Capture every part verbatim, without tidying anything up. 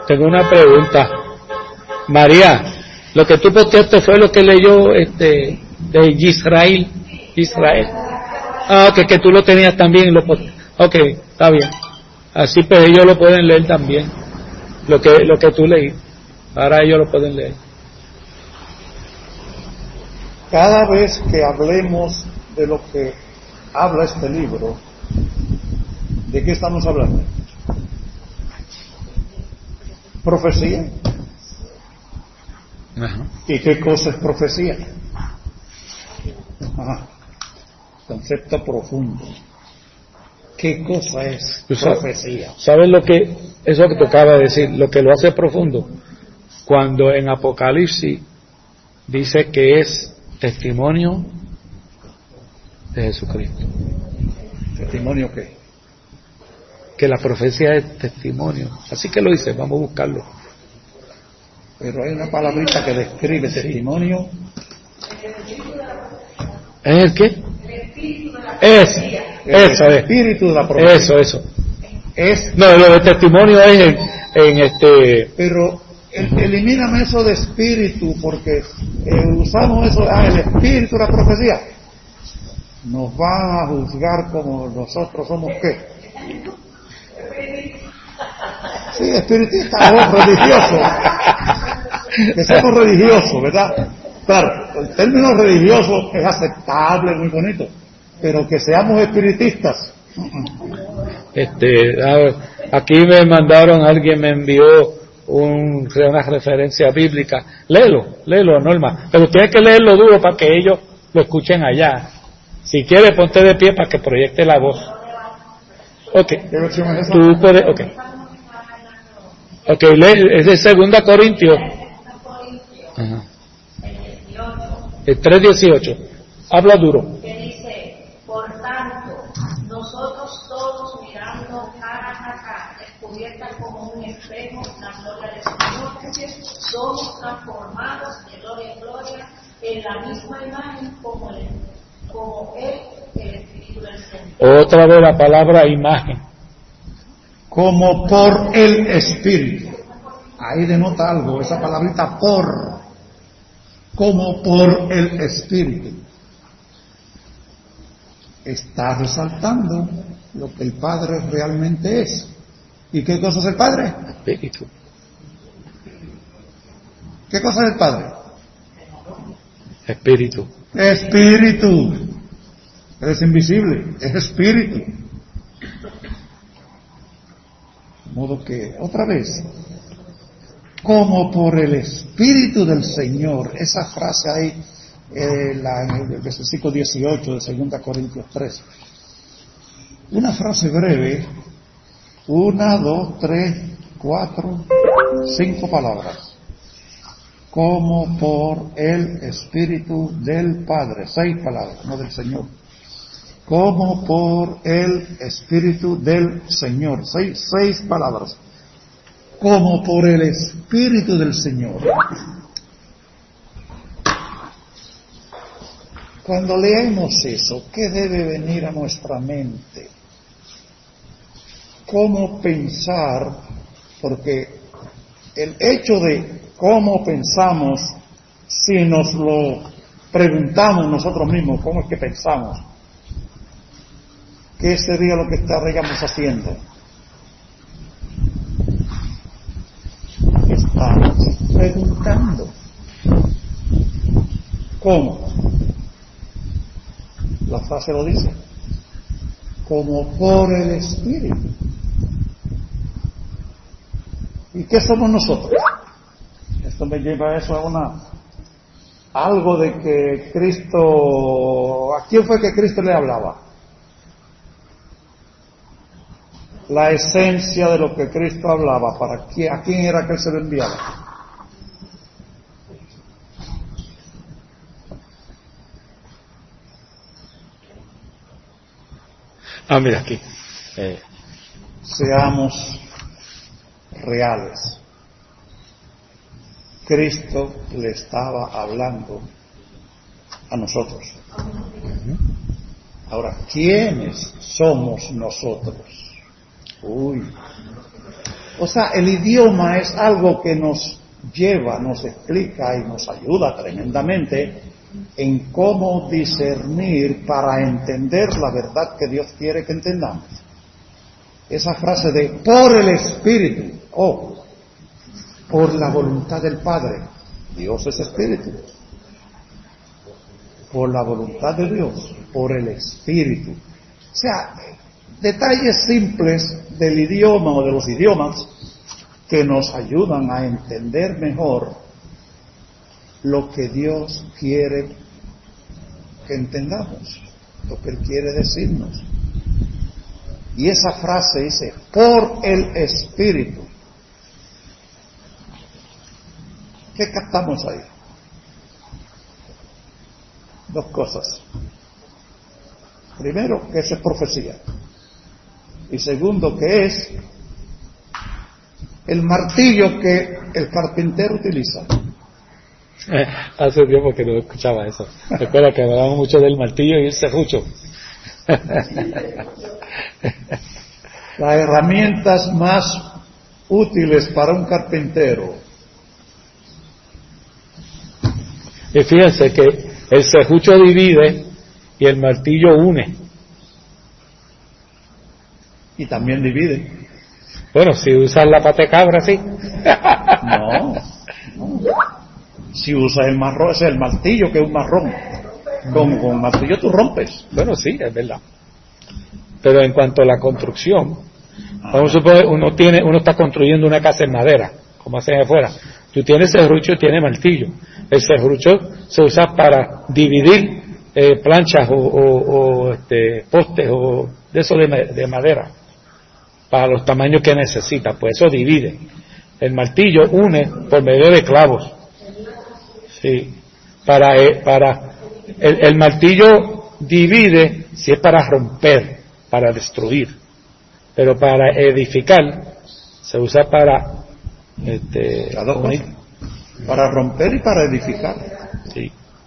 Tengo una pregunta. María, lo que tú posteaste fue lo que leyó este de Israel. Israel. Ah, ok, que tú lo tenías también. Lo post... Ok, está bien. Así pues ellos lo pueden leer también. Lo que, lo que tú leí. Ahora ellos lo pueden leer. Cada vez que hablemos de lo que habla este libro, ¿de qué estamos hablando? Profecía. Ajá. ¿Y qué cosa es profecía? Ajá. Concepto profundo. ¿Qué cosa es profecía? ¿Sabes lo que, eso que te acaba de decir, lo que lo hace profundo? Cuando en Apocalipsis dice que es testimonio de Jesucristo. ¿Testimonio qué? Que la profecía es testimonio. Así que lo dice, vamos a buscarlo. Pero hay una palabrita que describe testimonio. ¿Es el qué? Es, eso el es. espíritu de la profecía. Eso, eso. Es, no, lo de testimonio es en, en este... Pero el, elimíname eso de espíritu, porque eh, usamos eso, ah, el espíritu de la profecía. Nos van a juzgar como nosotros somos qué. Sí, espiritista, no, religioso. Que somos religiosos, ¿verdad? Claro, el término religioso es aceptable, muy bonito, pero que seamos espiritistas. Este, aquí me mandaron, alguien me envió un, una referencia bíblica. Léelo, léelo, Norma. Pero tienes que leerlo duro para que ellos lo escuchen allá. Si quieres, ponte de pie para que proyecte la voz. Ok. ¿Qué versión es esa? Tú puedes, ok. Ok, lee, es de Segunda Corintios. Ajá. El tres dieciocho. Habla duro. Que dice, por tanto, nosotros todos mirando cara a cara, descubierta como un espejo, la gloria del Señor, somos transformados de gloria en gloria en la misma imagen como Él, como Él, el Espíritu del Señor. Otra vez la palabra imagen. Como por el Espíritu. Ahí denota algo, esa palabrita por. Como por el Espíritu. Está resaltando lo que el Padre realmente es. ¿Y qué cosa es el Padre? Espíritu. ¿Qué cosa es el Padre? Espíritu. Espíritu. Es invisible, es espíritu. De modo que, otra vez, como por el Espíritu del Señor, esa frase ahí, eh, la, en el versículo dieciocho de Segunda Corintios tres. Una frase breve, una, dos, tres, cuatro, cinco palabras. Como por el Espíritu del Padre, seis palabras, no del Señor. Como por el Espíritu del Señor, seis, seis palabras. Como por el Espíritu del Señor. Cuando leemos eso, ¿qué debe venir a nuestra mente? ¿Cómo pensar? Porque el hecho de cómo pensamos, si nos lo preguntamos nosotros mismos, ¿cómo es que pensamos? ¿Qué sería lo que estaríamos haciendo? Estamos preguntando. ¿Cómo? La frase lo dice. Como por el Espíritu. ¿Y qué somos nosotros? Esto me lleva a eso a una algo de que Cristo, ¿a quién fue que Cristo le hablaba? La esencia de lo que Cristo hablaba, ¿para quién, a quién era que él se lo enviaba? Ah, mira aquí. Eh. Seamos reales. Cristo le estaba hablando a nosotros. Ahora, ¿quiénes somos nosotros? Uy. O sea, el idioma es algo que nos lleva, nos explica y nos ayuda tremendamente en cómo discernir para entender la verdad que Dios quiere que entendamos. Esa frase de por el Espíritu, o por la voluntad del Padre. Dios es Espíritu. Por la voluntad de Dios, por el Espíritu. O sea, detalles simples del idioma o de los idiomas que nos ayudan a entender mejor lo que Dios quiere que entendamos, lo que Él quiere decirnos. Y esa frase dice, por el Espíritu. ¿Qué captamos ahí? Dos cosas. Primero, que eso es profecía. Y segundo, que es el martillo que el carpintero utiliza. Eh, hace tiempo que no escuchaba eso. Recuerda que hablábamos mucho del martillo y el serrucho. Las herramientas más útiles para un carpintero. Y fíjense que el serrucho divide y el martillo une. Y también divide. Bueno, si usas la pata de cabra, sí. No, no. Si usas el marrón, ese es el martillo, que es un marrón. Con, con martillo tú rompes. Bueno, sí, es verdad. Pero en cuanto a la construcción, vamos a suponer, uno tiene, uno está construyendo una casa en madera, como hacen afuera. Tú tienes serrucho y tienes martillo. El serrucho se usa para dividir eh, planchas o, o, o este, postes o de eso de, de madera para los tamaños que necesita. Pues eso divide. El martillo une por medio de clavos. Sí. Para eh, para el, el martillo divide si es para romper, para destruir, pero para edificar se usa para este, Las dos cosas. Para romper y para edificar. Sí.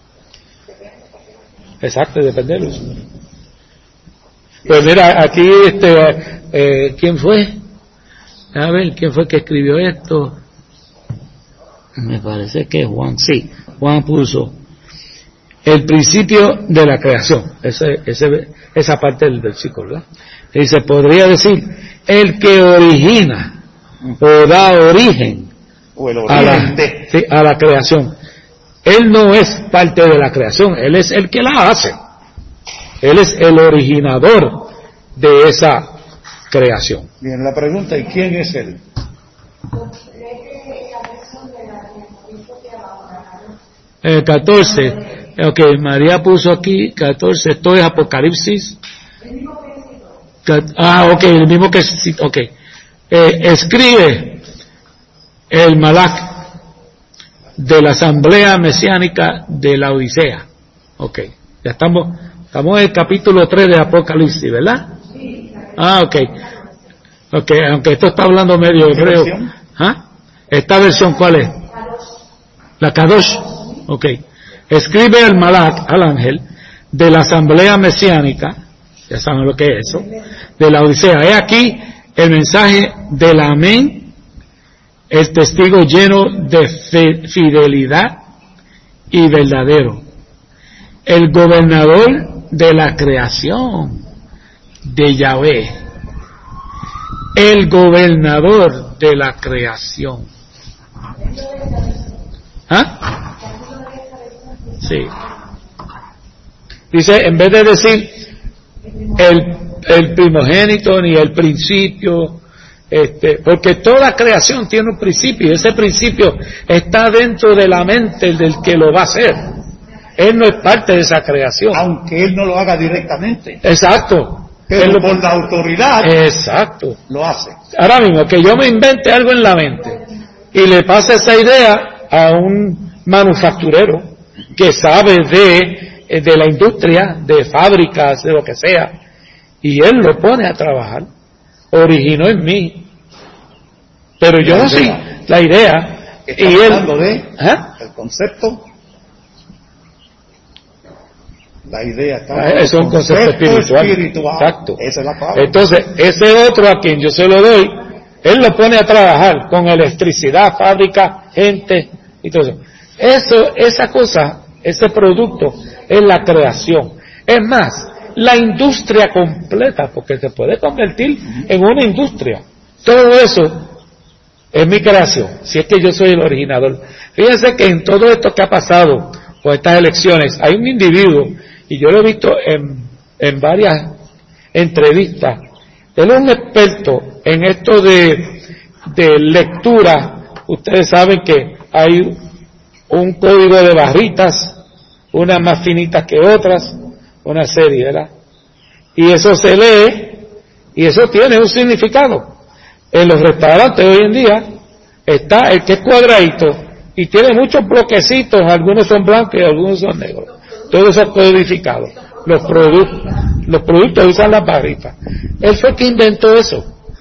Exacto, depende del uso. Pues mira, aquí este, eh, ¿quién fue? A ver, ¿quién fue que escribió esto? Me parece que Juan, sí, Juan puso el principio de la creación, ese, ese, esa parte del versículo, ¿verdad? Y se podría decir, el que origina o da origen, o el a, la, origen de. sí, a la creación. Él no es parte de la creación, él es el que la hace. Él es el originador de esa creación. Bien, la pregunta, ¿y quién es él? Eh, catorce, ok, María puso aquí catorce, esto es Apocalipsis. Ah, ok, el mismo que, ok. Eh, escribe el Malach de la Asamblea Mesiánica de la Odisea. Ok, ya estamos, estamos en el capítulo tres de Apocalipsis, ¿verdad? Ah, ok. Ok, aunque esto está hablando medio hebreo. ¿Ah? ¿Esta versión cuál es? La Kadosh. Ok. Escribe el Malach, al ángel, de la Asamblea Mesiánica, ya saben lo que es eso, de la Odisea. He aquí el mensaje del Amén, el testigo lleno de fe, fidelidad y verdadero, el gobernador de la creación de Yahvé, el gobernador de la creación. ¿Ah? Sí. Dice, en vez de decir el, el primogénito ni el principio, este, porque toda creación tiene un principio y ese principio está dentro de la mente del que lo va a hacer. Él no es parte de esa creación. Aunque él no lo haga directamente. Exacto. Pero él por la autoridad. Exacto. Lo hace. Ahora mismo, que yo me invente algo en la mente y le pase esa idea a un manufacturero que sabe de, de la industria, de fábricas, de lo que sea, y él lo pone a trabajar, originó en mí, pero yo no sé la idea, y él, hablando de ¿eh? el concepto, la idea, ah, es un concepto espiritual. espiritual. Exacto. Esa es la palabra. Entonces, ese otro a quien yo se lo doy, Él lo pone a trabajar con electricidad, fábrica, gente y todo eso. Eso, esa cosa, ese producto es la creación. Es más, la industria completa, porque se puede convertir en una industria. Todo eso es mi creación, si es que yo soy el originador. Fíjense que en todo esto que ha pasado con estas elecciones, hay un individuo, y yo lo he visto en, en varias entrevistas. Él es un experto en esto de, de lectura. Ustedes saben que hay un código de barritas, unas más finitas que otras, una serie, ¿verdad? Y eso se lee, y eso tiene un significado. En los restaurantes hoy en día está el que es cuadradito, y tiene muchos bloquecitos, algunos son blancos y algunos son negros. Todo eso es codificado. Los productos, los productos usan las barritas. Él fue el que inventó eso.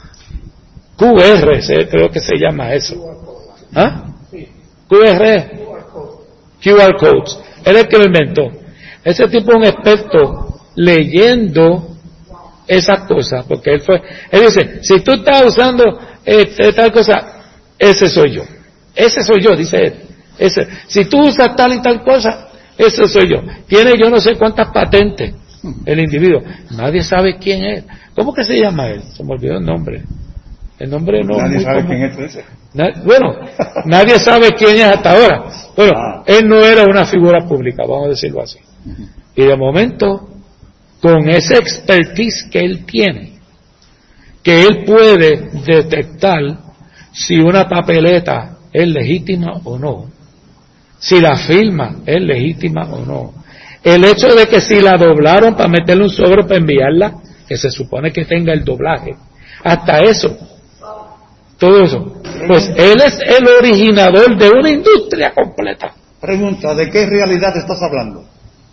Q R, creo que se llama eso. ¿Ah? Q R, Q R codes. Él es el que lo inventó. Ese tipo es un experto leyendo esas cosas, porque él fue, él dice, si tú estás usando eh, tal cosa, ese soy yo. Ese soy yo, dice él. Ese. Si tú usas tal y tal cosa, ese soy yo. Tiene yo no sé cuántas patentes el individuo. Nadie sabe quién es. ¿Cómo que se llama él? Se me olvidó el nombre. El nombre no. Nadie sabe común. quién es ese. Na, bueno, nadie sabe quién es hasta ahora. Bueno, ah. Él no era una figura pública, vamos a decirlo así. Uh-huh. Y de momento, con esa expertise que él tiene, que él puede detectar si una papeleta es legítima o no, si la firma es legítima o no, el hecho de que si la doblaron para meterle un sobre para enviarla, que se supone que tenga el doblaje, hasta eso, todo eso, pues él es el originador de una industria completa. Pregunta, ¿de qué realidad estás hablando?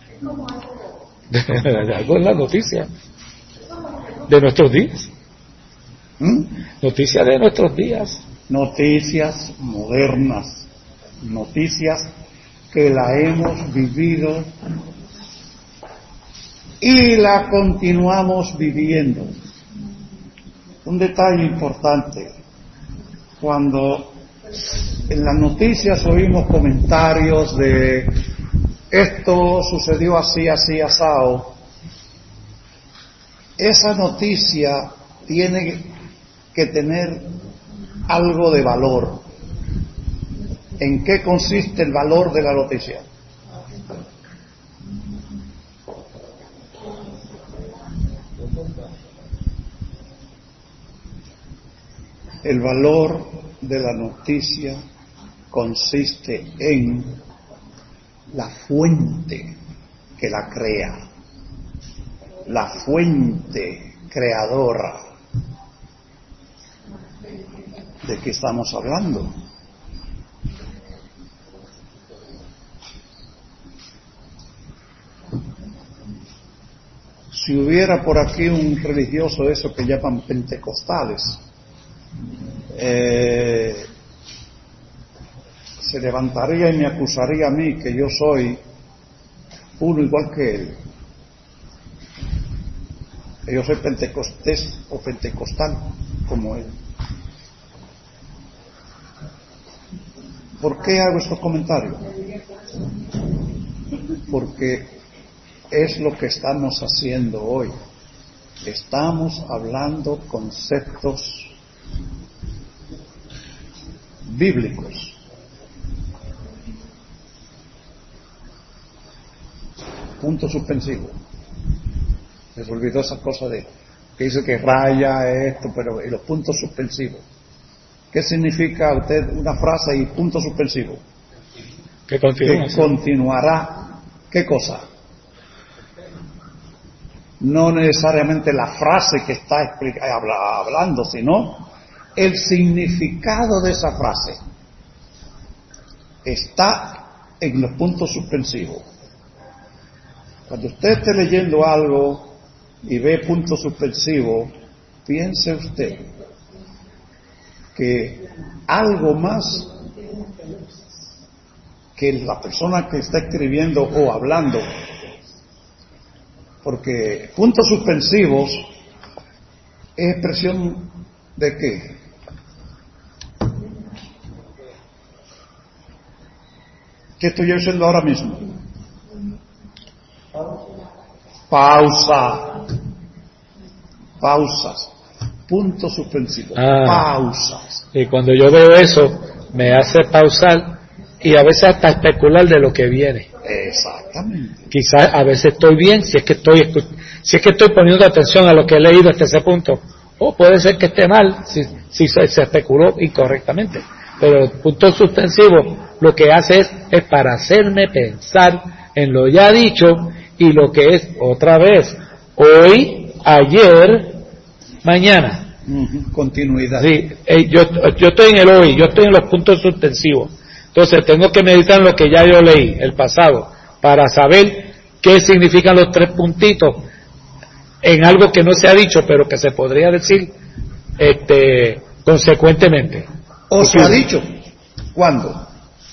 De algo en la noticia de nuestros días. ¿Mm? Noticias de nuestros días. Noticias modernas, noticias que la hemos vivido y la continuamos viviendo. Un detalle importante, cuando en las noticias oímos comentarios de esto sucedió así, así, asado, esa noticia tiene que tener algo de valor. ¿En qué consiste el valor de la noticia? El valor de la noticia consiste en la fuente que la crea, la fuente creadora. ¿De qué estamos hablando? Si hubiera por aquí un religioso de eso que llaman pentecostales, eh, se levantaría y me acusaría a mí que yo soy uno igual que él. Que yo soy pentecostés o pentecostal como él. ¿Por qué hago estos comentarios? Porque es lo que estamos haciendo hoy. Estamos hablando conceptos bíblicos. Punto suspensivo. Les olvidó esa cosa de que dice que raya esto, pero y los puntos suspensivos. ¿Qué significa usted una frase y punto suspensivo? Que continúa. Que continuará. ¿Qué cosa? No necesariamente la frase que está hablando, sino el significado de esa frase. Está en los puntos suspensivos. Cuando usted esté leyendo algo y ve punto suspensivo, piense usted que algo más que la persona que está escribiendo o hablando, porque puntos suspensivos es expresión de qué? ¿Qué estoy yo haciendo ahora mismo? Pausa. Pausas. Punto suspensivo. Ah. Pausas. Y cuando yo veo eso, me hace pausar y a veces hasta especular de lo que viene. Exactamente. Quizás a veces estoy bien si es que estoy escu- si es que estoy poniendo atención a lo que he leído hasta ese punto, o puede ser que esté mal si, si se, se especuló incorrectamente. Pero el punto suspensivo lo que hace es, es para hacerme pensar en lo ya dicho y lo que es otra vez hoy, ayer, mañana. Uh-huh. Continuidad. Sí, eh, yo, yo estoy en el hoy, yo estoy en los puntos suspensivos. Entonces tengo que meditar en lo que ya yo leí, el pasado, para saber qué significan los tres puntitos en algo que no se ha dicho, pero que se podría decir este, consecuentemente. ¿O se ha dicho? ¿Cuándo?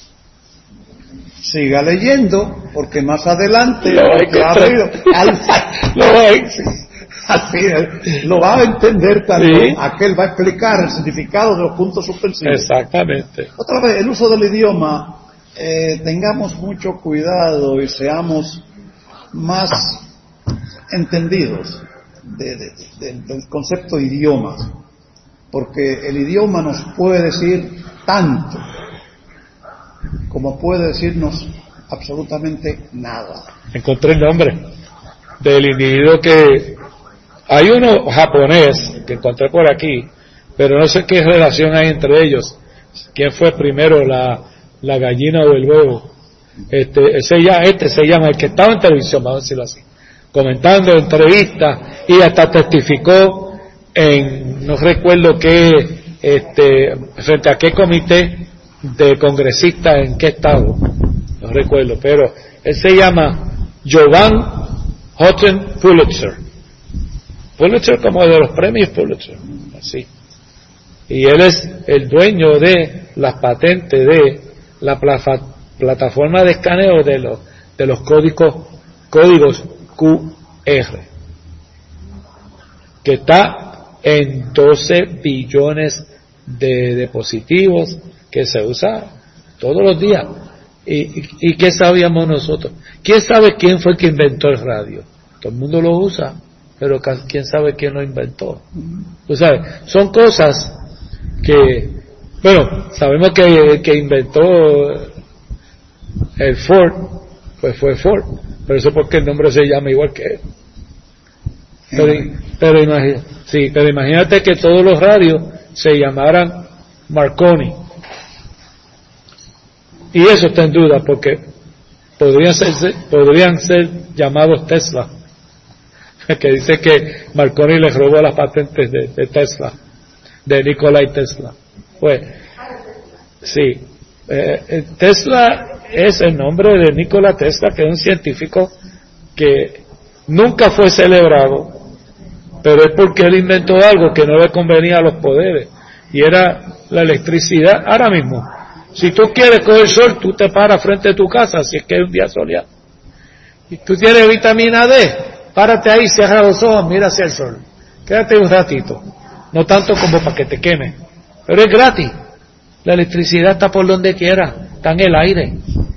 Siga leyendo, porque más adelante Lo lo que ha leído, al- Lo hay, sí. así es, lo va a entender también. Sí. Aquel va a explicar el significado de los puntos suspensivos. Exactamente. Otra vez, el uso del idioma, eh, tengamos mucho cuidado y seamos más entendidos de, de, de, del concepto de idioma, porque el idioma nos puede decir tanto como puede decirnos absolutamente nada. Encontré el nombre del individuo que... Hay uno japonés que encontré por aquí, pero no sé qué relación hay entre ellos. ¿Quién fue primero, la, la gallina o el huevo? Este, ese ya, este se llama, el que estaba en televisión, vamos a decirlo así, comentando entrevistas y hasta testificó en, no recuerdo qué, este, frente a qué comité de congresistas en qué estado, no recuerdo, pero él se llama Jovan Houghton Pulitzer. Pulitzer como de los premios Pulitzer, así. Y él es el dueño de las patentes de la plafa, plataforma de escaneo de los de los códigos códigos Q R, que está en doce billones de dispositivos que se usa todos los días. ¿Y, y, y qué sabíamos nosotros? ¿Quién sabe quién fue el que inventó el radio? Todo el mundo lo usa, pero ¿quién sabe quién lo inventó? Tú sabes, son cosas que, bueno, sabemos que el que inventó el Ford, pues fue Ford, pero eso porque el nombre se llama igual que él. Pero, pero, imagínate, sí, pero imagínate que todos los radios se llamaran Marconi. Y eso está en duda porque podrían ser, podrían ser llamados Tesla, que dice que Marconi le robó las patentes de, de Tesla, de Nikola Tesla. Pues, sí, eh, Tesla es el nombre de Nikola Tesla, que es un científico que nunca fue celebrado, pero es porque él inventó algo que no le convenía a los poderes, y era la electricidad. Ahora mismo, si tú quieres coger sol, tú te paras frente a tu casa, si es que es un día soleado, y tú tienes vitamina D, párate ahí, cierra los ojos, mira hacia el sol, quédate un ratito, no tanto como para que te queme, pero es gratis. La electricidad está por donde quiera, está en el aire.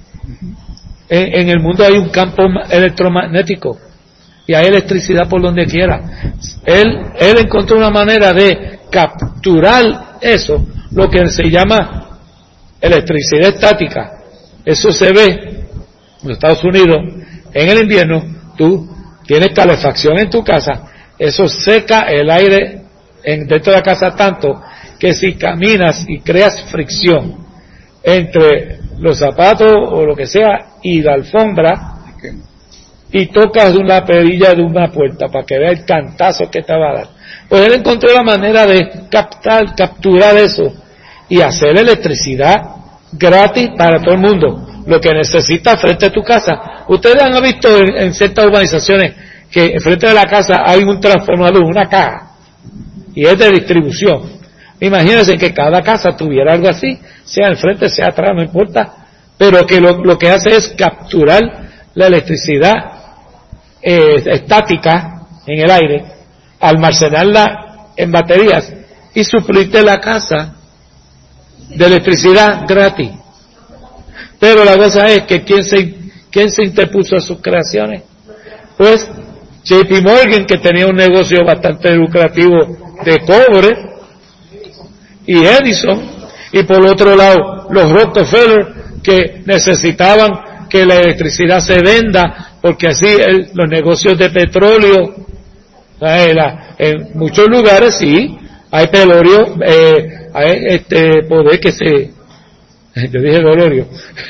En, en el mundo hay un campo electromagnético y hay electricidad por donde quiera. Él, él encontró una manera de capturar eso, lo que se llama electricidad estática. Eso se ve en los Estados Unidos en el invierno. Tú tienes calefacción en tu casa, eso seca el aire en, dentro de la casa tanto que si caminas y creas fricción entre los zapatos o lo que sea y la alfombra y tocas una perilla de una puerta para que vea el cantazo que te va a dar, pues él encontró la manera de captar, capturar eso y hacer electricidad gratis para todo el mundo, lo que necesitas frente a tu casa. Ustedes han visto en, en ciertas urbanizaciones que frente de la casa hay un transformador, una caja, y es de distribución. Imagínense que cada casa tuviera algo así, sea al frente, sea atrás, no importa, pero que lo, lo que hace es capturar la electricidad eh, estática en el aire, almacenarla en baterías y suplirte la casa de electricidad gratis. Pero la cosa es que ¿quién se, quién se interpuso a sus creaciones? Pues J P Morgan, que tenía un negocio bastante lucrativo de cobre, y Edison, y por otro lado los Rockefeller, que necesitaban que la electricidad se venda, porque así el, los negocios de petróleo, ¿sabes? La, en muchos lugares sí hay petróleo, eh, hay este poder que se, yo dije petróleo,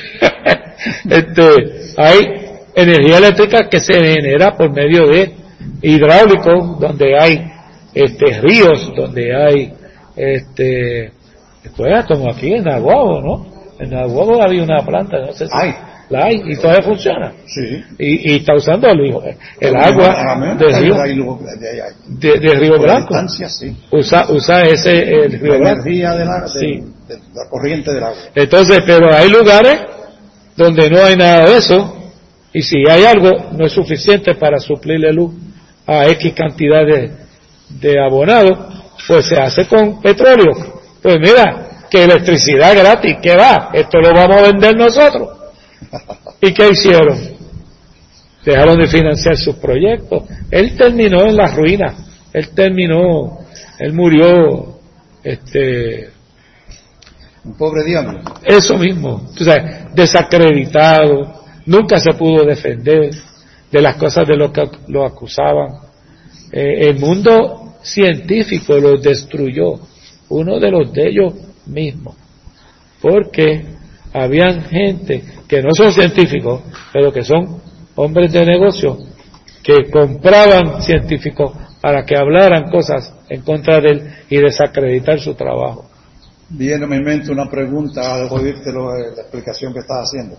este, hay energía eléctrica que se genera por medio de hidráulicos, donde hay este ríos, donde hay este, pues como aquí en Nahuatl, ¿no? En Nahuatl había una planta, no sé si hay, la hay y todavía funciona. sí, y, y está usando el, el agua del río, de, de Río Blanco. Sí. Usa, usa ese el Río la Blanco. energía de la, de, sí. de la corriente del agua. Entonces, pero hay lugares donde no hay nada de eso, y si hay algo, no es suficiente para suplirle luz a X cantidad de, de abonados, pues se hace con petróleo. Pues mira, que electricidad gratis, ¿qué va? Esto lo vamos a vender nosotros. ¿Y qué hicieron? Dejaron de financiar sus proyectos. Él terminó en la ruina. Él terminó, él murió, este, un pobre diablo. Eso mismo, tú sabes, desacreditado, nunca se pudo defender de las cosas de lo que lo acusaban. Eh, el mundo científico lo destruyó, uno de los de ellos mismos, porque habían gente que no son científicos, pero que son hombres de negocio, que compraban científicos para que hablaran cosas en contra de él y desacreditar su trabajo. Viene a mi mente una pregunta al oírte lo, la explicación que estás haciendo.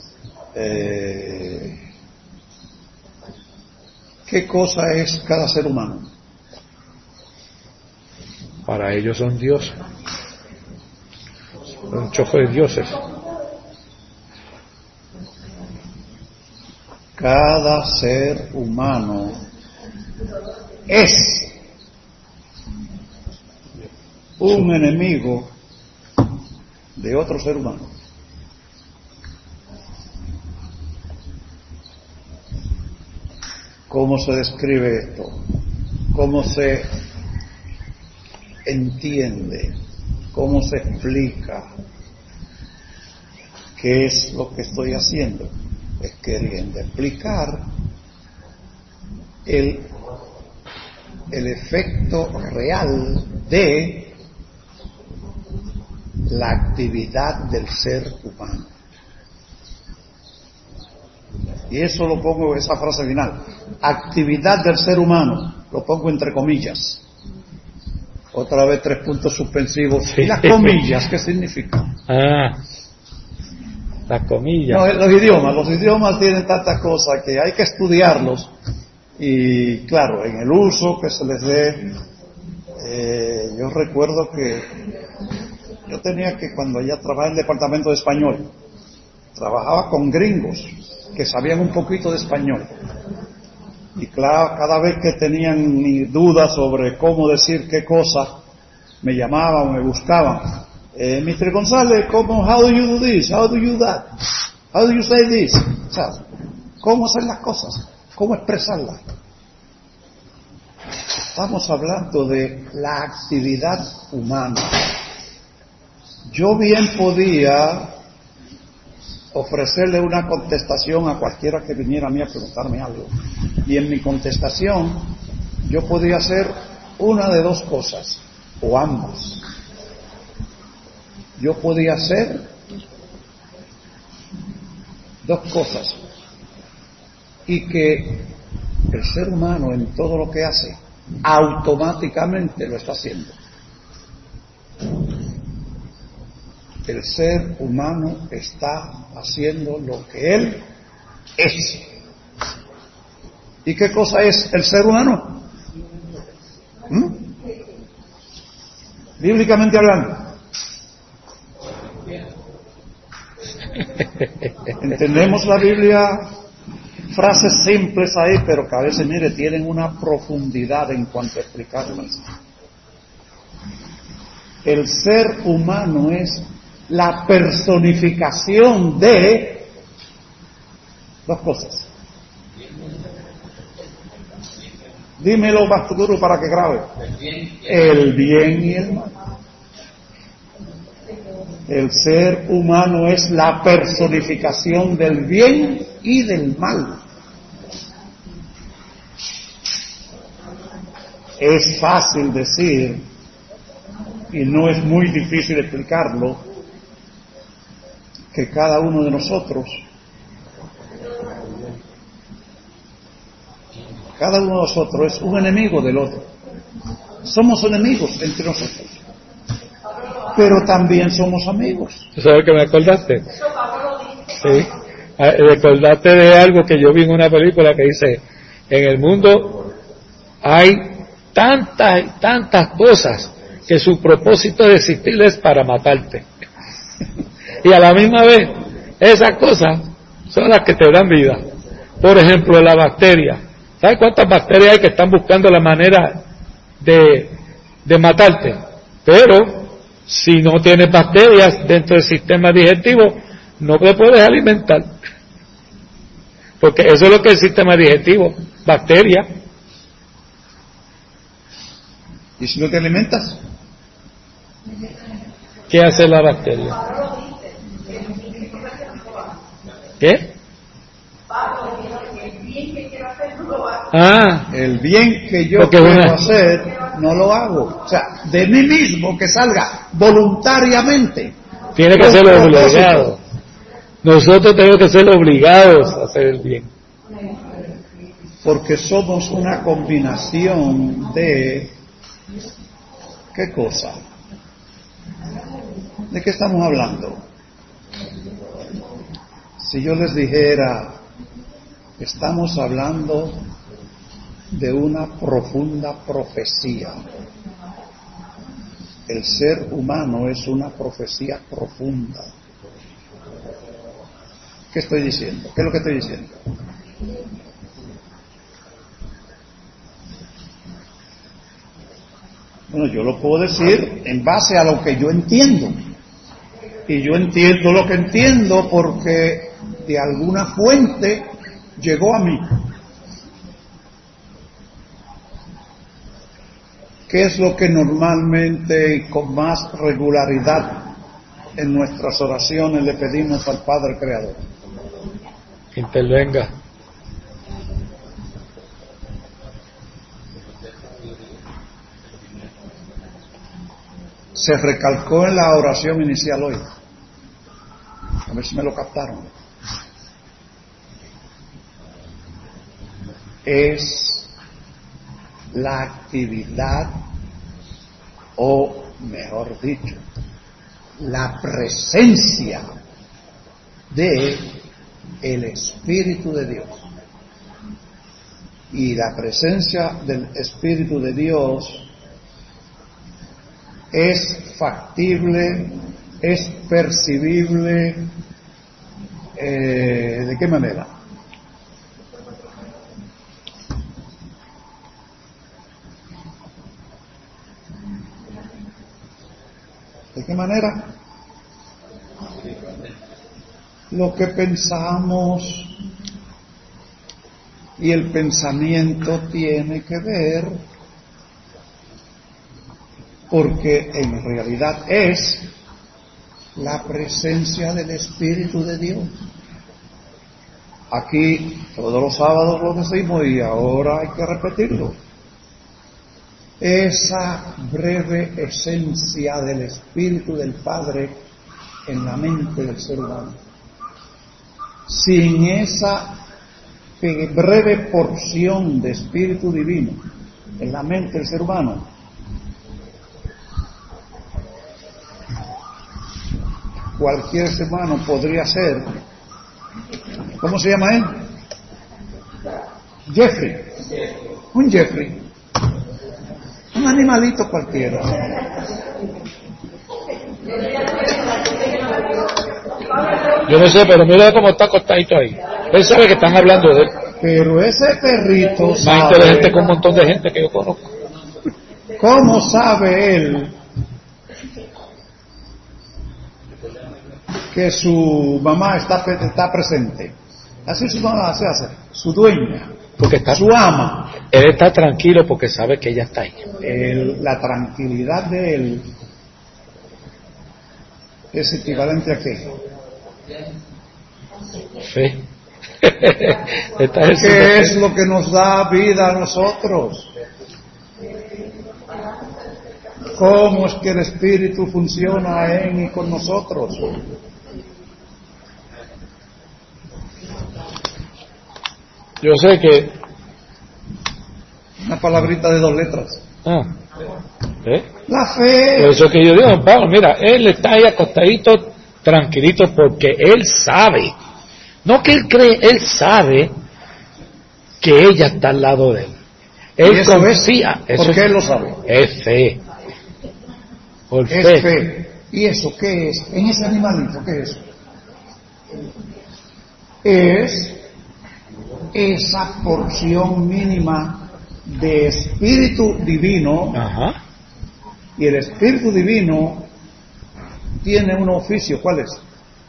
Eh, ¿Qué cosa es cada ser humano? Para ellos son dioses, un choque de dioses. Cada ser humano es un enemigo de otro ser humano. ¿Cómo se describe esto? ¿Cómo se entiende? ¿Cómo se explica? ¿Qué es lo que estoy haciendo? Es queriendo explicar el, el efecto real de la actividad del ser humano. Y eso lo pongo, esa frase final, actividad del ser humano, lo pongo entre comillas. Otra vez tres puntos suspensivos. ¿Y las comillas qué significan? Ah, las comillas. No, los idiomas, los idiomas tienen tantas cosas que hay que estudiarlos. Y claro, en el uso que se les dé, eh, yo recuerdo que yo tenía que, cuando ya trabajaba en el departamento de español, trabajaba con gringos que sabían un poquito de español. Y claro, cada vez que tenían dudas sobre cómo decir qué cosa, me llamaban o me buscaban. Eh, mister González, ¿cómo, how do you do this? How do you that? How do you say this? O sea, ¿cómo hacer las cosas? ¿Cómo expresarlas? Estamos hablando de la actividad humana. Yo bien podía ofrecerle una contestación a cualquiera que viniera a mí a preguntarme algo. Y en mi contestación yo podía hacer una de dos cosas, o ambas. Yo podía hacer dos cosas, y que el ser humano en todo lo que hace automáticamente lo está haciendo. El ser humano está haciendo lo que él es. ¿Y qué cosa es el ser humano? ¿Mm? Bíblicamente hablando. Entendemos la Biblia, frases simples ahí, pero que a veces, mire, tienen una profundidad en cuanto a explicarlas. El ser humano es la personificación de dos cosas. Dímelo más duro para que grabe. El bien y el mal. El ser humano es la personificación del bien y del mal. Es fácil decir, y no es muy difícil explicarlo, que cada uno de nosotros, cada uno de nosotros es un enemigo del otro. Somos enemigos entre nosotros, pero también somos amigos. ¿Tú sabes que me acordaste? Sí. Recordaste de algo que yo vi en una película que dice, en el mundo hay tantas y tantas cosas que su propósito de existir es para matarte. Y a la misma vez, esas cosas son las que te dan vida. Por ejemplo, la bacteria. ¿Sabes cuántas bacterias hay que están buscando la manera de, de matarte? Pero, si no tienes bacterias dentro del sistema digestivo, no te puedes alimentar. Porque eso es lo que es el sistema digestivo, bacterias. ¿Y si no te alimentas? ¿Qué hace la bacteria? ¿Qué? Ah, el bien que yo porque quiero una... hacer, no lo hago. O sea, de mí mismo que salga voluntariamente. Tiene que ser obligado. Nosotros tenemos que ser obligados a hacer el bien. Porque somos una combinación de... ¿Qué cosa? ¿De qué estamos hablando? Si yo les dijera, estamos hablando de una profunda profecía. El ser humano es una profecía profunda. ¿Qué estoy diciendo? ¿Qué es lo que estoy diciendo? Bueno, yo lo puedo decir en base a lo que yo entiendo. Y yo entiendo lo que entiendo porque de alguna fuente llegó a mí. ¿Qué es lo que normalmente y con más regularidad en nuestras oraciones le pedimos al Padre Creador? Que intervenga. Se recalcó en la oración inicial hoy. A ver si me lo captaron. Es la actividad, o mejor dicho, la presencia de el Espíritu de Dios. Y la presencia del Espíritu de Dios es factible, es percibible, eh, ¿de qué manera? ¿De qué manera? Lo que pensamos, y el pensamiento tiene que ver, porque en realidad es la presencia del Espíritu de Dios. Aquí todos los sábados lo decimos y ahora hay que repetirlo. Esa breve esencia del Espíritu del Padre en la mente del ser humano. Sin esa breve porción de Espíritu Divino en la mente del ser humano, cualquier ser humano podría ser, ¿cómo se llama él? Jeffrey. Un Jeffrey. Un animalito cualquiera. Yo no sé, pero mira cómo está acostadito ahí. Él sabe que están hablando de él. Pero ese perrito Más sabe, inteligente que un montón de gente que yo conozco. ¿cómo sabe él que su mamá está, está presente. Así su mamá se hace, su dueña, Porque está, su ama. él está tranquilo porque sabe que ella está ahí. El, la tranquilidad de él es equivalente a qué? Fe. Está ¿Qué fe. es lo que nos da vida a nosotros? ¿Cómo es que el Espíritu funciona en y con nosotros? Yo sé que... Una palabrita de dos letras. Ah, ¿eh? La fe. Por eso que yo digo, don Pablo, mira, él está ahí acostadito, tranquilito, porque él sabe, no que él cree, él sabe que ella está al lado de él. Él ¿Y eso confía. es? Eso ¿Por qué es, él lo sabe? Es fe. Por Es fe. fe. ¿Y eso qué es? En ese animalito, ¿qué es? Es esa porción mínima de espíritu divino. Ajá. Y el espíritu divino tiene un oficio. ¿Cuál es?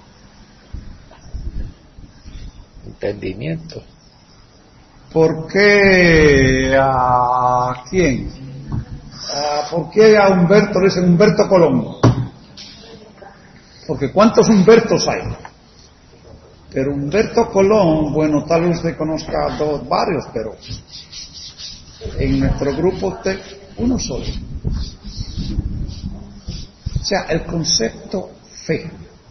Entendimiento. ¿Por qué a quién? ¿A ¿Por qué a Humberto le dicen Humberto Colón? Porque ¿cuántos Humbertos hay? Pero Humberto Colón, bueno, tal vez usted conozca dos, varios, pero en nuestro grupo usted, uno solo. O sea, el concepto fe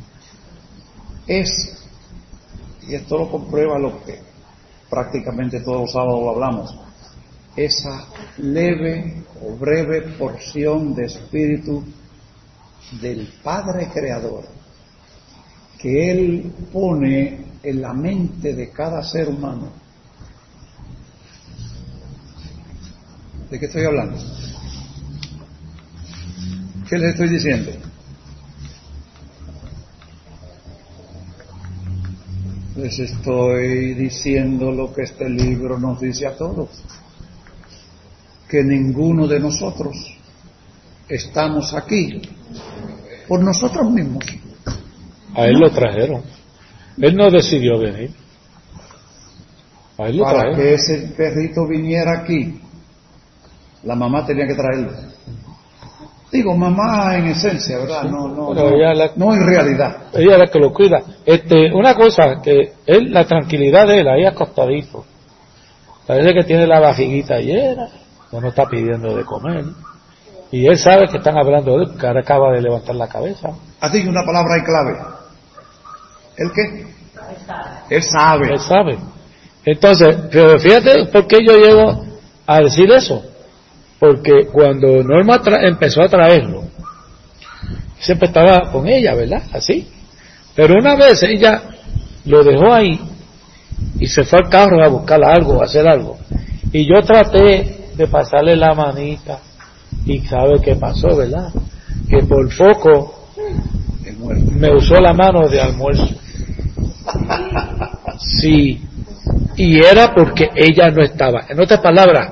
es, y esto lo comprueba lo que prácticamente todos los sábados lo hablamos, esa leve o breve porción de espíritu del Padre Creador que Él pone en la mente de cada ser humano. ¿De qué estoy hablando? ¿Qué les estoy diciendo? Les estoy diciendo lo que este libro nos dice a todos, que ninguno de nosotros estamos aquí por nosotros mismos. A él lo trajeron. Él no decidió venir. A él lo Para trajeron. que ese perrito viniera aquí, la mamá tenía que traerlo. Digo, mamá en esencia, ¿verdad? No, no, Pero no, ella la- no en realidad. Ella es la que lo cuida. Este, una cosa, que él, la tranquilidad de él, ahí acostadito. Parece que tiene la vajiguita llena, no nos está pidiendo de comer. Y él sabe que están hablando de él, que ahora acaba de levantar la cabeza. Así que una palabra y clave. ¿El qué? Él sabe. Él sabe. Entonces, pero fíjate por qué yo llego a decir eso. Porque cuando Norma tra- empezó a traerlo, siempre estaba con ella, ¿verdad? Así. Pero una vez ella lo dejó ahí y se fue al carro a buscar algo, a hacer algo. Y yo traté de pasarle la manita y sabe qué pasó, ¿verdad? Que por poco El muerto. me usó la mano de almuerzo. Sí. Y era porque ella no estaba. En otras palabras,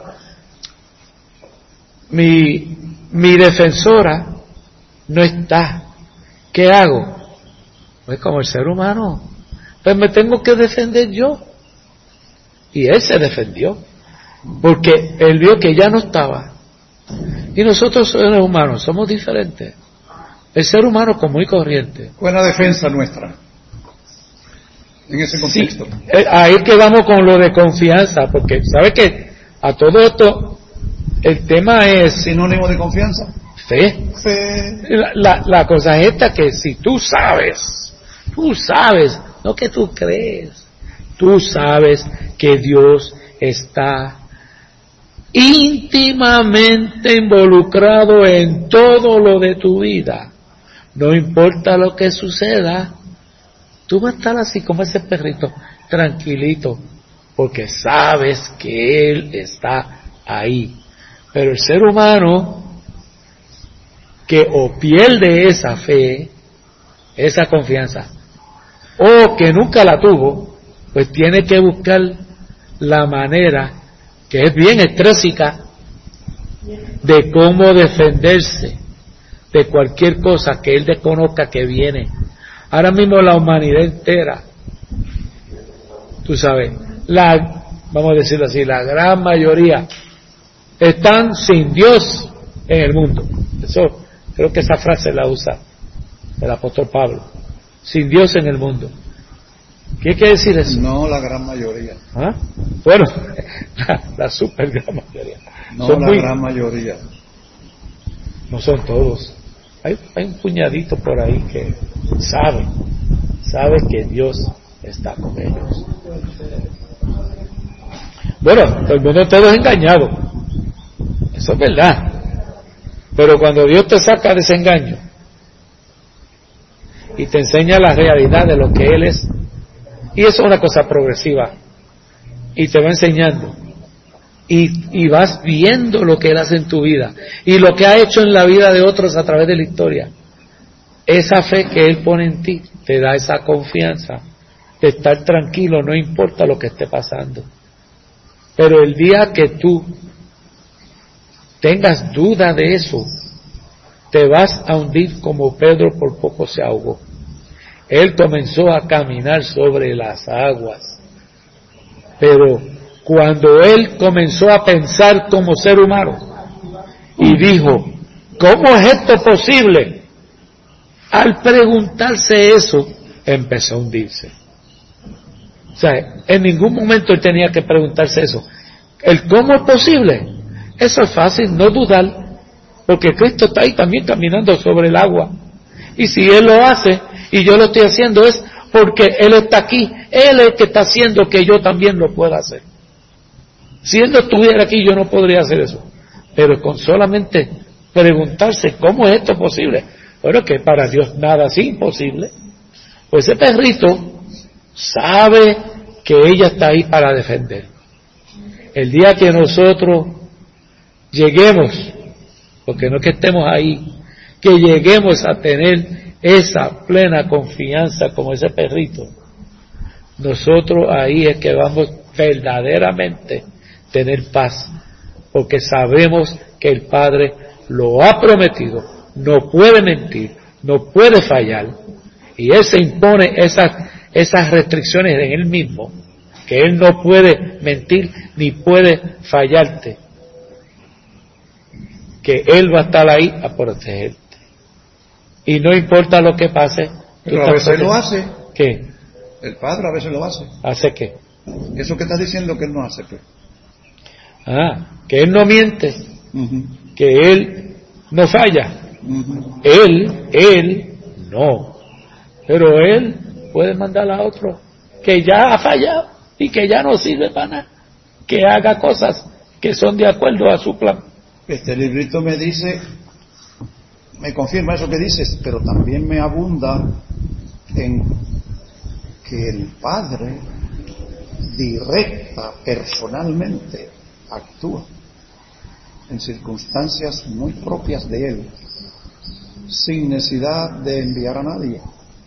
mi, mi defensora no está. ¿Qué hago? Pues como el ser humano, pues me tengo que defender yo. Y él se defendió, porque él vio que ella no estaba. Y nosotros seres humanos somos diferentes. El ser humano común y corriente. Buena defensa nuestra. En ese contexto. Sí, eh, ahí quedamos con lo de confianza, porque ¿sabe qué? A todo esto, el tema es Sinónimo de confianza. fe. Fe. La, la, la cosa es esta, que si tú sabes, tú sabes, no que tú crees, tú sabes que Dios está íntimamente involucrado en todo lo de tu vida. No importa lo que suceda, tú vas a estar así como ese perrito, tranquilito, porque sabes que Él está ahí. Pero el ser humano que o pierde esa fe, esa confianza, o que nunca la tuvo, pues tiene que buscar la manera, que es bien estrésica, de cómo defenderse de cualquier cosa que él desconozca que viene Ahora mismo la humanidad entera, tú sabes, la, vamos a decirlo así, la gran mayoría están sin Dios en el mundo. Eso, creo que esa frase la usa el apóstol Pablo. Sin Dios en el mundo. ¿Qué quiere decir eso? No la gran mayoría. ¿Ah? Bueno, la, la super gran mayoría. No son la muy, gran mayoría. No son todos. Hay, hay un puñadito por ahí que sabe, sabe que Dios está con ellos. Bueno, el mundo entero es engañado. Eso es verdad. Pero cuando Dios te saca de ese engaño y te enseña la realidad de lo que Él es, y eso es una cosa progresiva, y te va enseñando, y, y vas viendo lo que Él hace en tu vida, y lo que ha hecho en la vida de otros a través de la historia, esa fe que Él pone en ti, te da esa confianza de estar tranquilo, no importa lo que esté pasando. Pero el día que tú tengas duda de eso, te vas a hundir como Pedro por poco se ahogó. Él comenzó a caminar sobre las aguas, pero cuando él comenzó a pensar como ser humano y dijo, ¿cómo es esto posible? Al preguntarse eso, empezó a hundirse. O sea, en ningún momento él tenía que preguntarse eso. El cómo es posible, eso es fácil, no dudar, porque Cristo está ahí también caminando sobre el agua. Y si Él lo hace, y yo lo estoy haciendo, es porque Él está aquí. Él es el que está haciendo que yo también lo pueda hacer. Si Él no estuviera aquí, yo no podría hacer eso. Pero con solamente preguntarse, ¿cómo es esto posible? Bueno, que para Dios nada es imposible. Pues ese perrito sabe que ella está ahí para defender. El día que nosotros lleguemos, porque no es que estemos ahí, que lleguemos a tener esa plena confianza como ese perrito, nosotros ahí es que vamos verdaderamente a tener paz, porque sabemos que el Padre lo ha prometido, no puede mentir, no puede fallar, y Él se impone esas, esas restricciones en Él mismo, que Él no puede mentir ni puede fallarte, que Él va a estar ahí a protegerte. Y no importa lo que pase. Pero a veces lo hace. ¿Qué? El Padre a veces lo hace. ¿Hace qué? Eso que estás diciendo que Él no hace, pues. Ah, que Él no miente, Uh-huh. que Él no falla. Uh-huh. Él, Él, no. Pero Él puede mandar a otro que ya ha fallado y que ya no sirve para nada, que haga cosas que son de acuerdo a su plan. Este librito me dice, me confirma eso que dices, pero también me abunda en que el Padre directa, personalmente, actúa en circunstancias muy propias de Él, sin necesidad de enviar a nadie.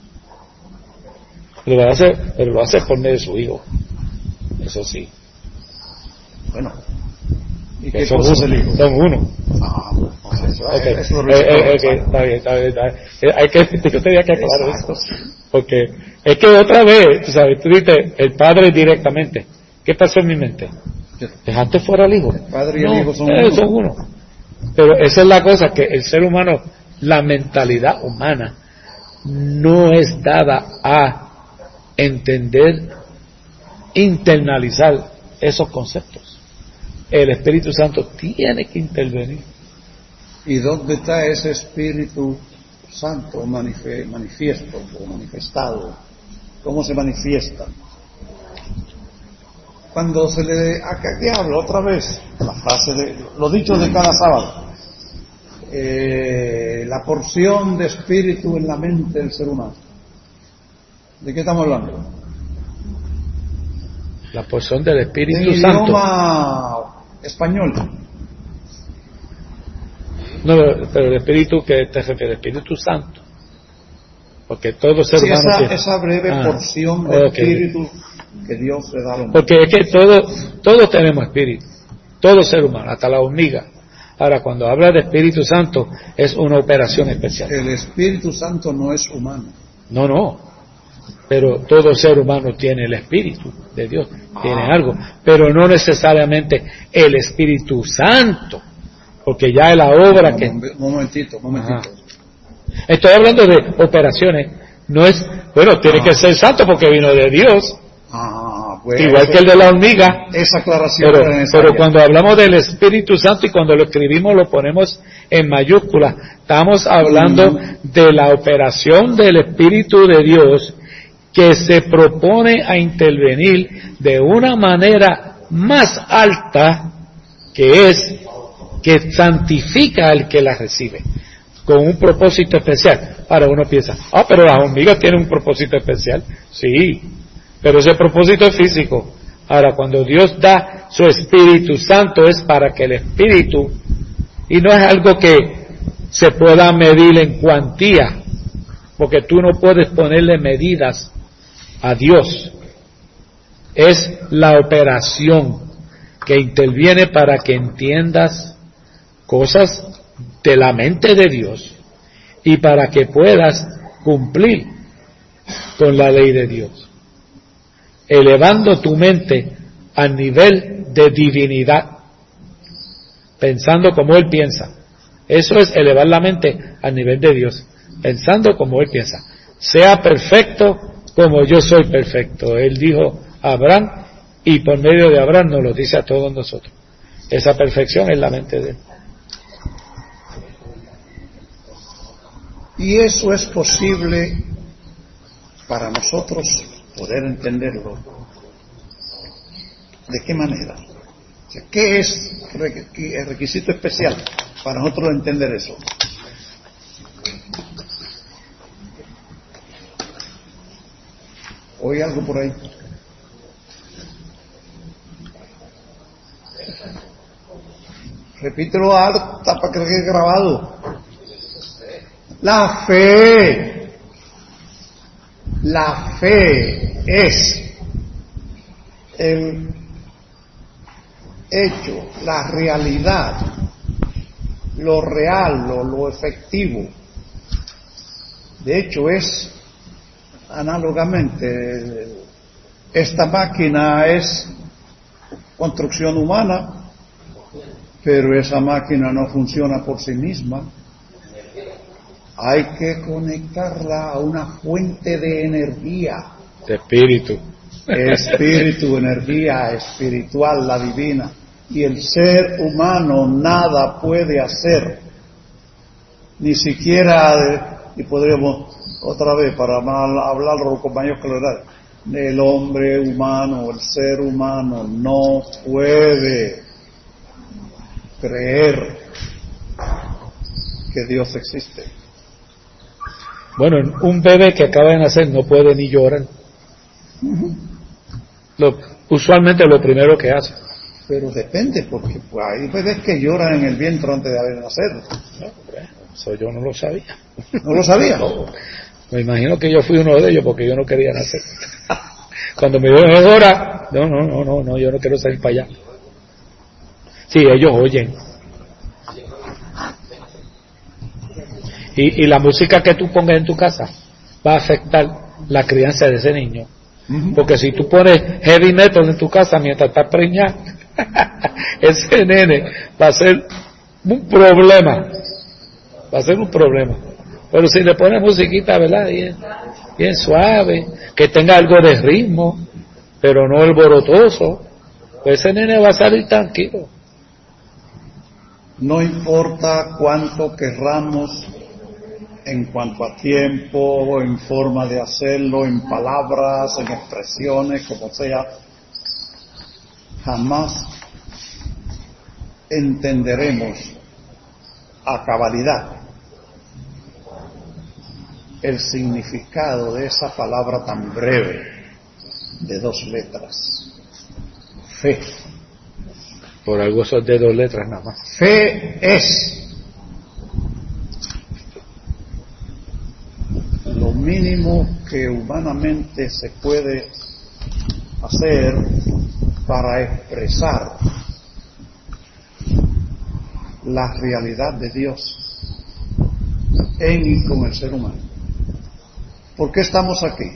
Pero lo hace, pero lo hace por medio de su Hijo, eso sí. Bueno, ¿y Que qué son cosa es uno, el Hijo? son uno. Ah, pues eso, Okay. eso Eh, eh, okay. Está bien, está bien, está bien. Eh, hay que, yo tenía que aclarar esto, porque es que otra vez, tú sabes, tú dices el Padre directamente. ¿Qué pasó en mi mente? Dejaste fuera al Hijo. El Padre y no, el Hijo son eh, uno. son uno. Pero esa es la cosa, que el ser humano, la mentalidad humana, no es dada a entender, internalizar esos conceptos. El Espíritu Santo tiene que intervenir. ¿Y dónde está ese Espíritu Santo manife- manifiesto o manifestado? ¿Cómo se manifiesta? Cuando se le... ¿A qué hablo otra vez? La frase de... Lo dicho de cada sábado. Eh, la porción de Espíritu en la mente del ser humano. ¿De qué estamos hablando? La porción del Espíritu En Santo. idioma español. No, pero el Espíritu, que te refiere, el Espíritu Santo. Porque todo ser Sí, humano esa, tiene. esa breve Ah, porción de okay. Espíritu que Dios le da al hombre. Porque es que todos, todos tenemos espíritu, todo ser humano, hasta la hormiga. Ahora, cuando habla de Espíritu Santo, es una operación especial. El Espíritu Santo no es humano. No, no. Pero todo ser humano tiene el Espíritu de Dios, tiene algo, pero no necesariamente el Espíritu Santo, porque ya es la obra no, que... Un momentito, un momentito. Ajá. Estoy hablando de operaciones, no es, bueno, tiene ah. que ser santo porque vino de Dios, Ah, pues igual eso, que el de la hormiga. Esa aclaración Pero, era necesaria. pero cuando hablamos del Espíritu Santo y cuando lo escribimos lo ponemos en mayúscula, estamos hablando Mm. de la operación del Espíritu de Dios que se propone a intervenir de una manera más alta, que es que santifica al que la recibe, con un propósito especial. Ahora uno piensa, ah, pero las hormigas tienen un propósito especial. Sí, pero ese propósito es físico. Ahora, cuando Dios da su Espíritu Santo es para que el Espíritu, y no es algo que se pueda medir en cuantía, porque tú no puedes ponerle medidas a Dios. Es la operación que interviene para que entiendas cosas de la mente de Dios y para que puedas cumplir con la ley de Dios, elevando tu mente al nivel de divinidad, pensando como Él piensa. Eso es elevar la mente al nivel de Dios, pensando como Él piensa. Sea perfecto como yo soy perfecto. Él dijo a Abraham, y por medio de Abraham nos lo dice a todos nosotros. Esa perfección es la mente de Él. Y eso es posible para nosotros poder entenderlo. ¿De qué manera? O sea, ¿qué es el requisito especial para nosotros entender eso? ¿Oye algo por ahí? Repítelo harta para que quede grabado. La fe. La fe es el hecho, la realidad, lo real, lo, lo efectivo. De hecho es, análogamente, esta máquina es construcción humana, pero esa máquina no funciona por sí misma. Hay que conectarla a una fuente de energía. De espíritu. Espíritu, energía espiritual, la divina. Y el ser humano nada puede hacer. Ni siquiera, de, y podríamos otra vez, para mal hablarlo con mayor claridad, el hombre humano, el ser humano no puede creer que Dios existe. Bueno, un bebé que acaba de nacer no puede ni llorar. Lo, usualmente lo primero que hace. Pero depende, porque pues, hay bebés que lloran en el vientre antes de haber nacido. No, eso yo no lo sabía. ¿No lo sabía? No, me imagino que yo fui uno de ellos porque yo no quería nacer. Cuando me dijeron es hora, no, no, no, no, no, yo no quiero salir para allá. Sí, ellos oyen. Y, y la música que tú pongas en tu casa va a afectar la crianza de ese niño. Uh-huh. Porque si tú pones heavy metal en tu casa mientras estás preñada, ese nene va a ser un problema. Va a ser un problema. Pero si le pones musiquita, ¿verdad? Bien, bien suave, que tenga algo de ritmo, pero no alborotoso, pues ese nene va a salir tranquilo. No importa cuánto querramos en cuanto a tiempo, en forma de hacerlo, en palabras, en expresiones, como sea, jamás entenderemos a cabalidad el significado de esa palabra tan breve de dos letras. Fe. Por algo son de dos letras nada más. Fe es lo mínimo que humanamente se puede hacer para expresar la realidad de Dios en y con el ser humano. ¿Por qué estamos aquí?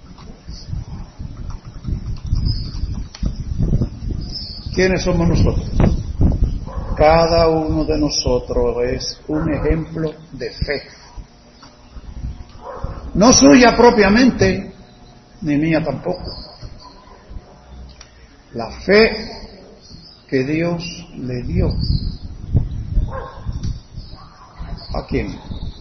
¿Quiénes somos nosotros? Cada uno de nosotros es un ejemplo de fe. No suya propiamente, ni mía tampoco. La fe que Dios le dio. ¿A quién?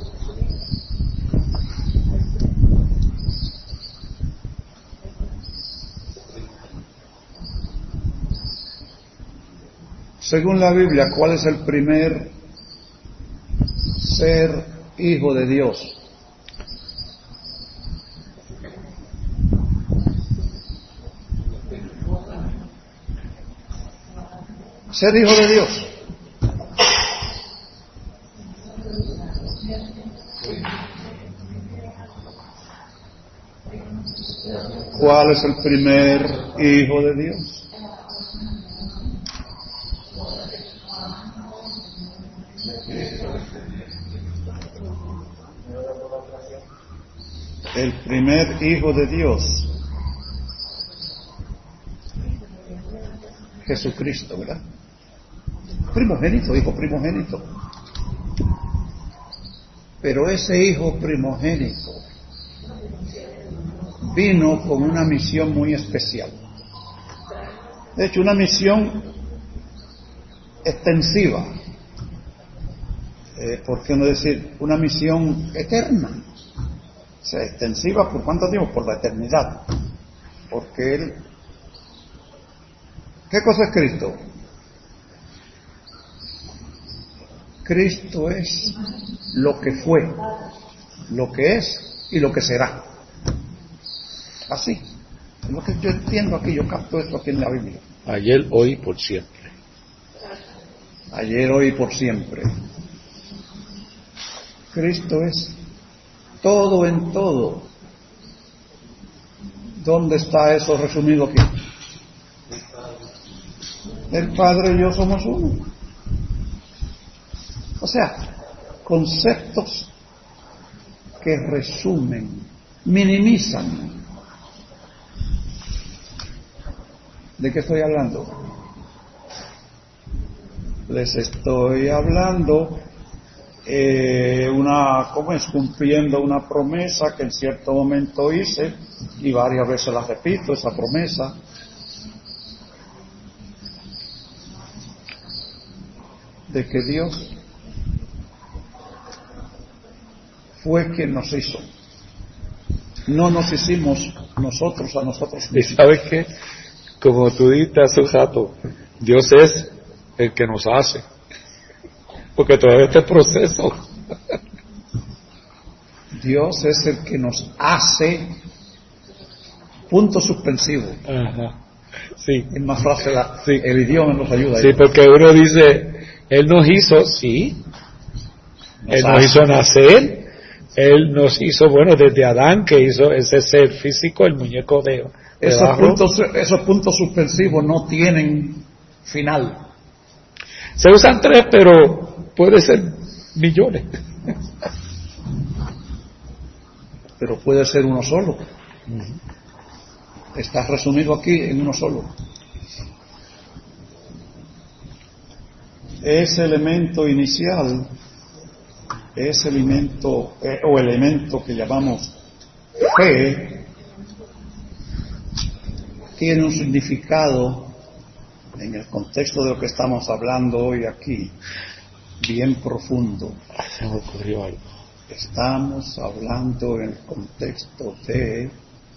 Según la Biblia, ¿cuál es el primer ser hijo de Dios? Ser hijo de Dios. ¿Cuál es el primer hijo de Dios? El primer hijo de Dios, Jesucristo, ¿verdad? Primogénito, hijo primogénito. Pero ese hijo primogénito vino con una misión muy especial. De hecho, una misión extensiva. Eh, ¿Por qué no decir una misión eterna? O sea, extensiva, ¿por cuánto tiempo? Por la eternidad. Porque Él... ¿Qué cosa es Cristo? Cristo es lo que fue, lo que es y lo que será. Así. Es lo que yo entiendo aquí, yo capto esto aquí en la Biblia. Ayer, hoy y por siempre. Ayer, hoy y por siempre. Cristo es todo en todo. ¿Dónde está eso resumido aquí? El Padre y yo somos uno. O sea, conceptos que resumen, minimizan. ¿De qué estoy hablando? Les estoy hablando eh, una, ¿cómo es? Cumpliendo una promesa que en cierto momento hice y varias veces la repito, esa promesa. De que Dios fue quien nos hizo. No nos hicimos nosotros a nosotros mismos. ¿Y sabes qué? Como tú dijiste hace un rato, Dios es el que nos hace. Porque todavía está el proceso. Dios es el que nos hace. Punto suspensivo. Ajá. Sí. Es más fácil, la, sí. El idioma nos ayuda. Sí, ahí. Porque uno dice, Él nos hizo, sí. Nos Él hace. Nos hizo nacer. Él nos hizo, bueno, desde Adán, que hizo ese ser físico, el muñeco de... de esos, puntos, esos puntos suspensivos no tienen final. Se usan tres, pero puede ser millones. Pero puede ser uno solo. Uh-huh. Está resumido aquí en uno solo. Ese elemento inicial, ese elemento eh, o elemento que llamamos fe, tiene un significado en el contexto de lo que estamos hablando hoy aquí, bien profundo. Se me ocurrió algo. Estamos hablando en el contexto de...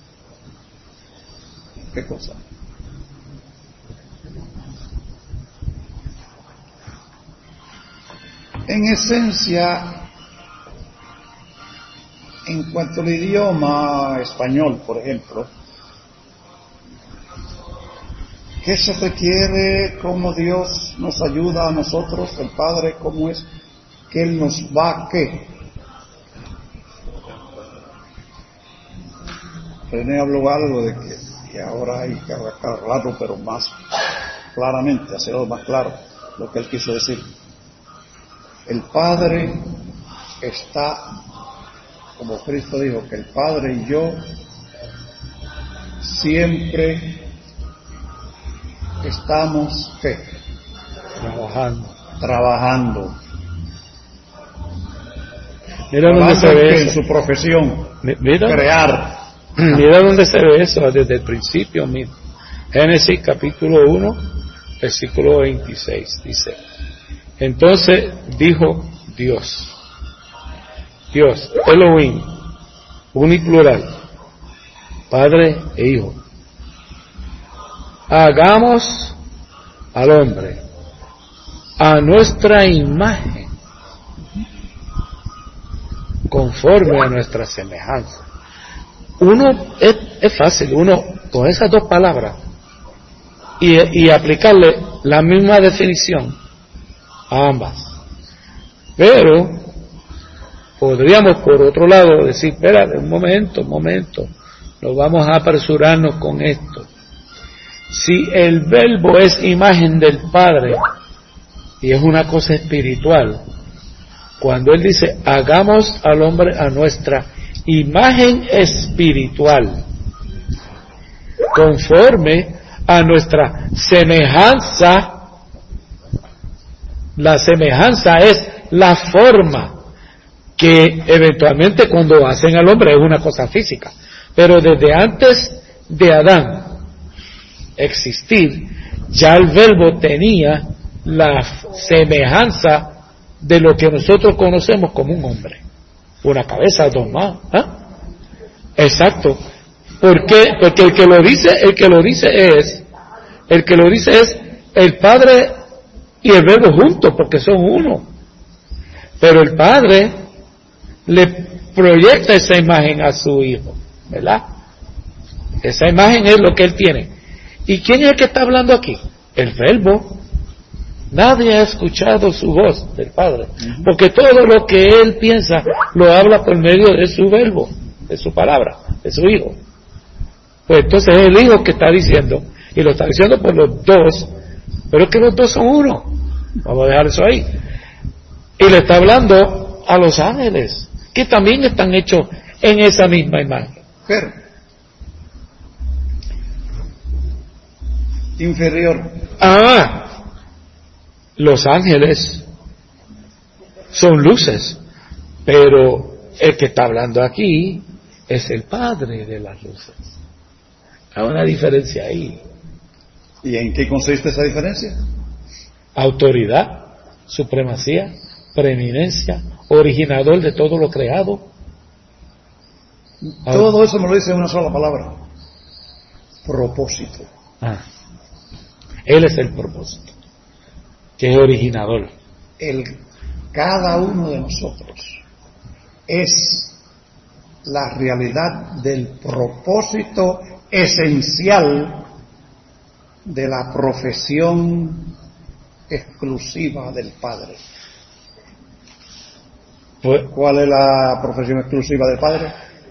¿Qué cosa? En esencia, en cuanto al idioma español, por ejemplo, ¿qué se requiere? ¿Cómo Dios nos ayuda a nosotros, el Padre? ¿Cómo es que Él nos va a qué? René habló algo de que y ahora hay que aclararlo, pero más claramente, hacerlo más claro lo que Él quiso decir. El Padre está como Cristo dijo, que el Padre y yo siempre estamos ¿qué? Trabajando. Trabajando. Mira dónde se ve en eso. su profesión, Mira, crear. mira dónde se ve eso desde el principio mismo. Génesis capítulo uno, versículo veintiséis, dice: entonces dijo Dios, Dios, Elohim, uniplural, Padre e Hijo, hagamos al hombre a nuestra imagen, conforme a nuestra semejanza. Uno, es, es fácil, uno con esas dos palabras y, y aplicarle la misma definición a ambas. Pero podríamos por otro lado decir, espérate, un momento, un momento, no vamos a apresurarnos con esto. Si el verbo es imagen del Padre y es una cosa espiritual, cuando él dice hagamos al hombre a nuestra imagen espiritual, conforme a nuestra semejanza, la semejanza es la forma que eventualmente cuando hacen al hombre es una cosa física, pero desde antes de Adán existir, ya el verbo tenía la semejanza de lo que nosotros conocemos como un hombre, una cabeza, dos manos, ¿eh? Exacto. ¿Por qué? Porque el que lo dice, el que lo dice es, el que lo dice es el Padre y el verbo juntos, porque son uno. Pero el Padre le proyecta esa imagen a su Hijo, ¿verdad? Esa imagen es lo que él tiene. ¿Y quién es el que está hablando aquí? El verbo. Nadie ha escuchado su voz del Padre, porque todo lo que él piensa lo habla por medio de su verbo, de su palabra, de su Hijo. Pues entonces es el Hijo que está diciendo, y lo está diciendo por los dos, pero es que los dos son uno. Vamos a dejar eso ahí. Y le está hablando a los ángeles, que también están hechos en esa misma imagen. Pero inferior. Ah, los ángeles son luces, pero el que está hablando aquí es el Padre de las luces. Hay una diferencia ahí. ¿Y en qué consiste esa diferencia? Autoridad, supremacía, preeminencia, originador de todo lo creado. Todo eso me lo dice en una sola palabra: propósito. Ah, él es el propósito, que es originador. El, cada uno de nosotros es la realidad del propósito esencial de la profesión exclusiva del Padre. Pues, ¿cuál es la profesión exclusiva del Padre?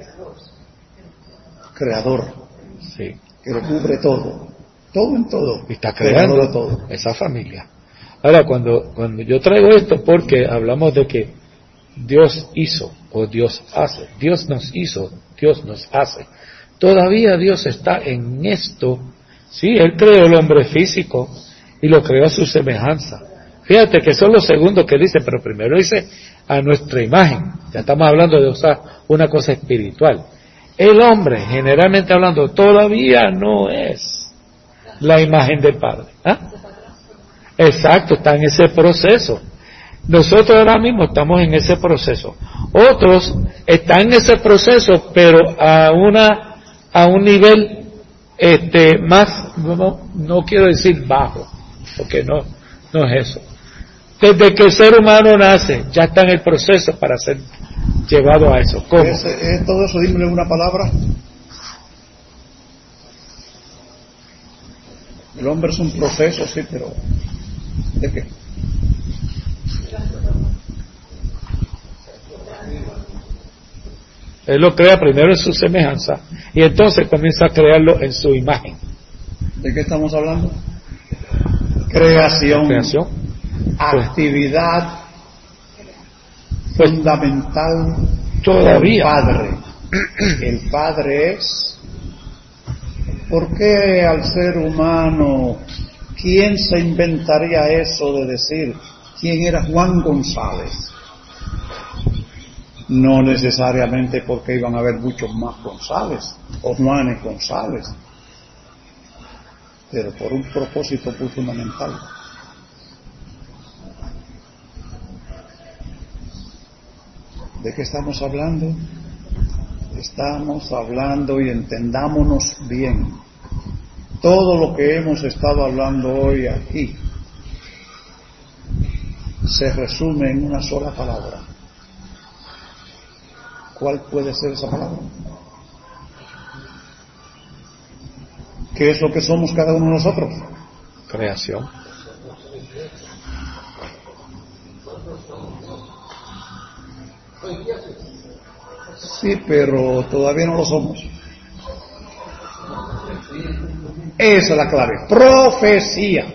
Creador. Sí. Que lo cubre todo, todo en todo. Y está creando todo. Esa familia. Ahora, cuando, cuando yo traigo esto, porque hablamos de que Dios hizo o Dios hace, Dios nos hizo, Dios nos hace. Todavía Dios está en esto. Sí, Él creó el hombre físico y lo creó a su semejanza. Fíjate que son los segundos que dice, pero primero dice a nuestra imagen. Ya estamos hablando de usar una cosa espiritual. El hombre, generalmente hablando, todavía no es la imagen del Padre. ¿Ah? Exacto, está en ese proceso. Nosotros ahora mismo estamos en ese proceso. Otros están en ese proceso, pero a una a un nivel este más, no, no quiero decir bajo, porque no no es eso. Desde que el ser humano nace, ya está en el proceso para ser llevado a eso. ¿Cómo? ¿Es, es todo eso? Dímelo en una palabra. El hombre es un proceso, sí, pero ¿de qué? Él lo crea primero en su semejanza y entonces comienza a crearlo en su imagen. ¿De qué estamos hablando? Creación. Creación. Actividad Pues, fundamental Todavía. El Padre. El Padre es. ¿Por qué al ser humano, quién se inventaría eso de decir quién era Juan González? No necesariamente porque iban a haber muchos más González o Juanes González, pero por un propósito muy fundamental. ¿De qué estamos hablando? Estamos hablando, y entendámonos bien, todo lo que hemos estado hablando hoy aquí se resume en una sola palabra. ¿Cuál puede ser esa palabra? ¿Qué es lo que somos cada uno de nosotros? Creación. Sí, pero todavía no lo somos. Esa es la clave. Profecía.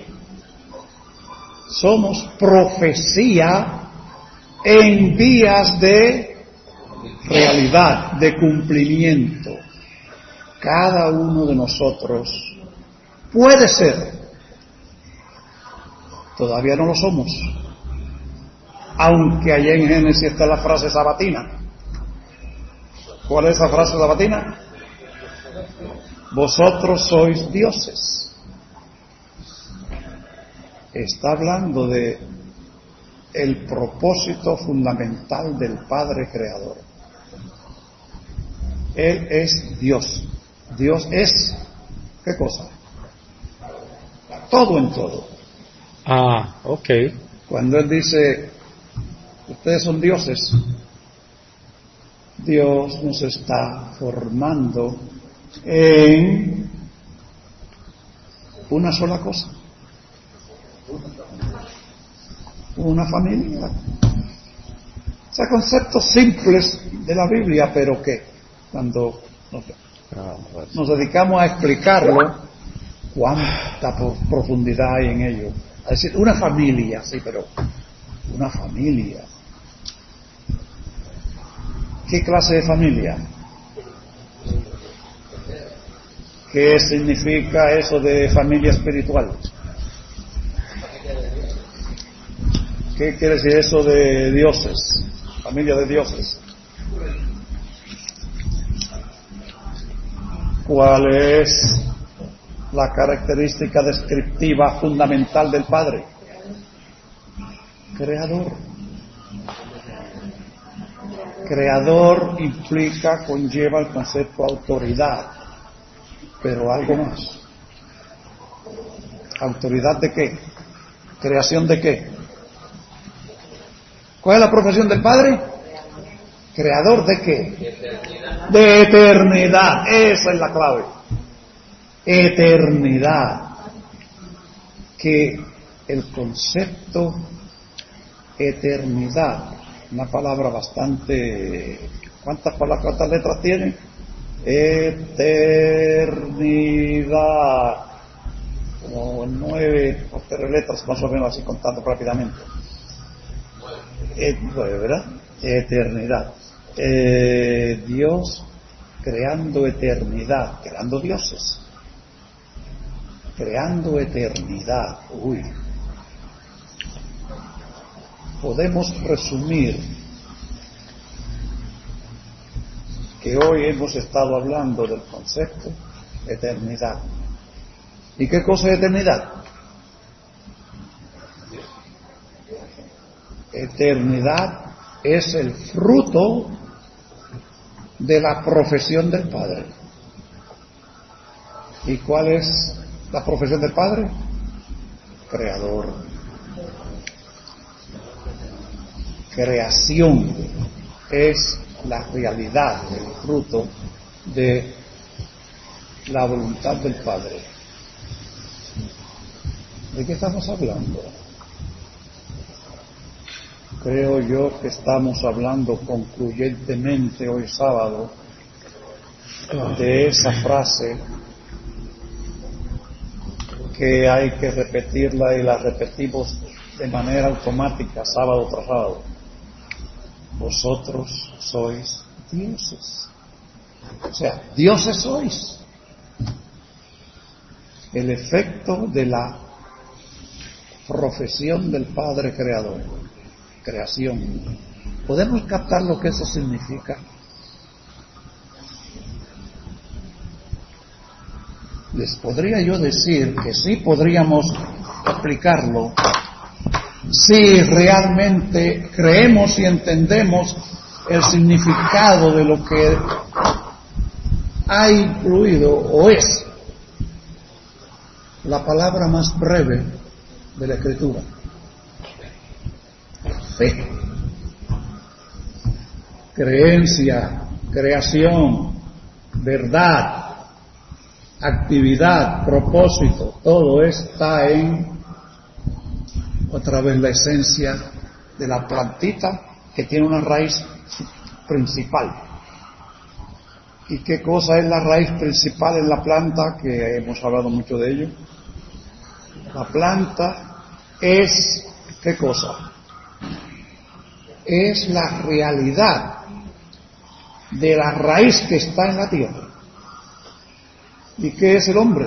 Somos profecía en vías de realidad, de cumplimiento. Cada uno de nosotros puede ser. Todavía no lo somos. Aunque allá en Génesis está la frase sabatina. ¿Cuál es esa frase sabatina? Vosotros sois dioses. Está hablando de el propósito fundamental del Padre Creador. Él es Dios. Dios es, ¿qué cosa? Todo en todo. Ah, ok. Cuando Él dice, ustedes son dioses, Dios nos está formando en una sola cosa. Una familia. O sea, conceptos simples de la Biblia, pero que cuando nos, nos dedicamos a explicarlo, cuánta profundidad hay en ello. Es decir, una familia, sí, pero una familia. ¿Qué clase de familia? ¿Qué significa eso de familia espiritual? ¿Qué quiere decir eso de dioses? Familia de dioses. ¿Cuál es la característica descriptiva fundamental del Padre? Creador. Creador implica, conlleva el concepto autoridad, pero algo más. ¿Autoridad de qué? ¿Creación de qué? ¿Cuál es la profesión del Padre? ¿Creador de qué? De eternidad. Esa es la clave. Eternidad. Que el concepto eternidad, una palabra bastante... ¿Cuántas palabras, cuántas letras tiene? Eternidad. Como nueve o tres letras, más o menos, así contando rápidamente. Et, ¿verdad? Eternidad. Eh, Dios creando eternidad, creando dioses. Creando eternidad. Uy. Podemos resumir que hoy hemos estado hablando del concepto eternidad. ¿Y qué cosa es eternidad? Eternidad es el fruto de la profesión del Padre. ¿Y cuál es la profesión del Padre? Creador. Creación es la realidad, el fruto de la voluntad del Padre. ¿De qué estamos hablando? Creo yo que estamos hablando concluyentemente hoy sábado de esa frase que hay que repetirla y la repetimos de manera automática sábado tras sábado. vosotros sois dioses. O sea, dioses sois. El efecto de la profesión del Padre Creador, creación. ¿Podemos captar lo que eso significa? Les podría yo decir que sí podríamos explicarlo si realmente creemos y entendemos el significado de lo que ha incluido o es la palabra más breve de la Escritura: fe, creencia, creación, verdad, actividad, propósito. Todo está en, otra vez, la esencia de la plantita, que tiene una raíz principal. ¿Y qué cosa es la raíz principal en la planta? Que hemos hablado mucho de ello. La planta es, ¿qué cosa? Es la realidad de la raíz que está en la tierra. ¿Y qué es el hombre?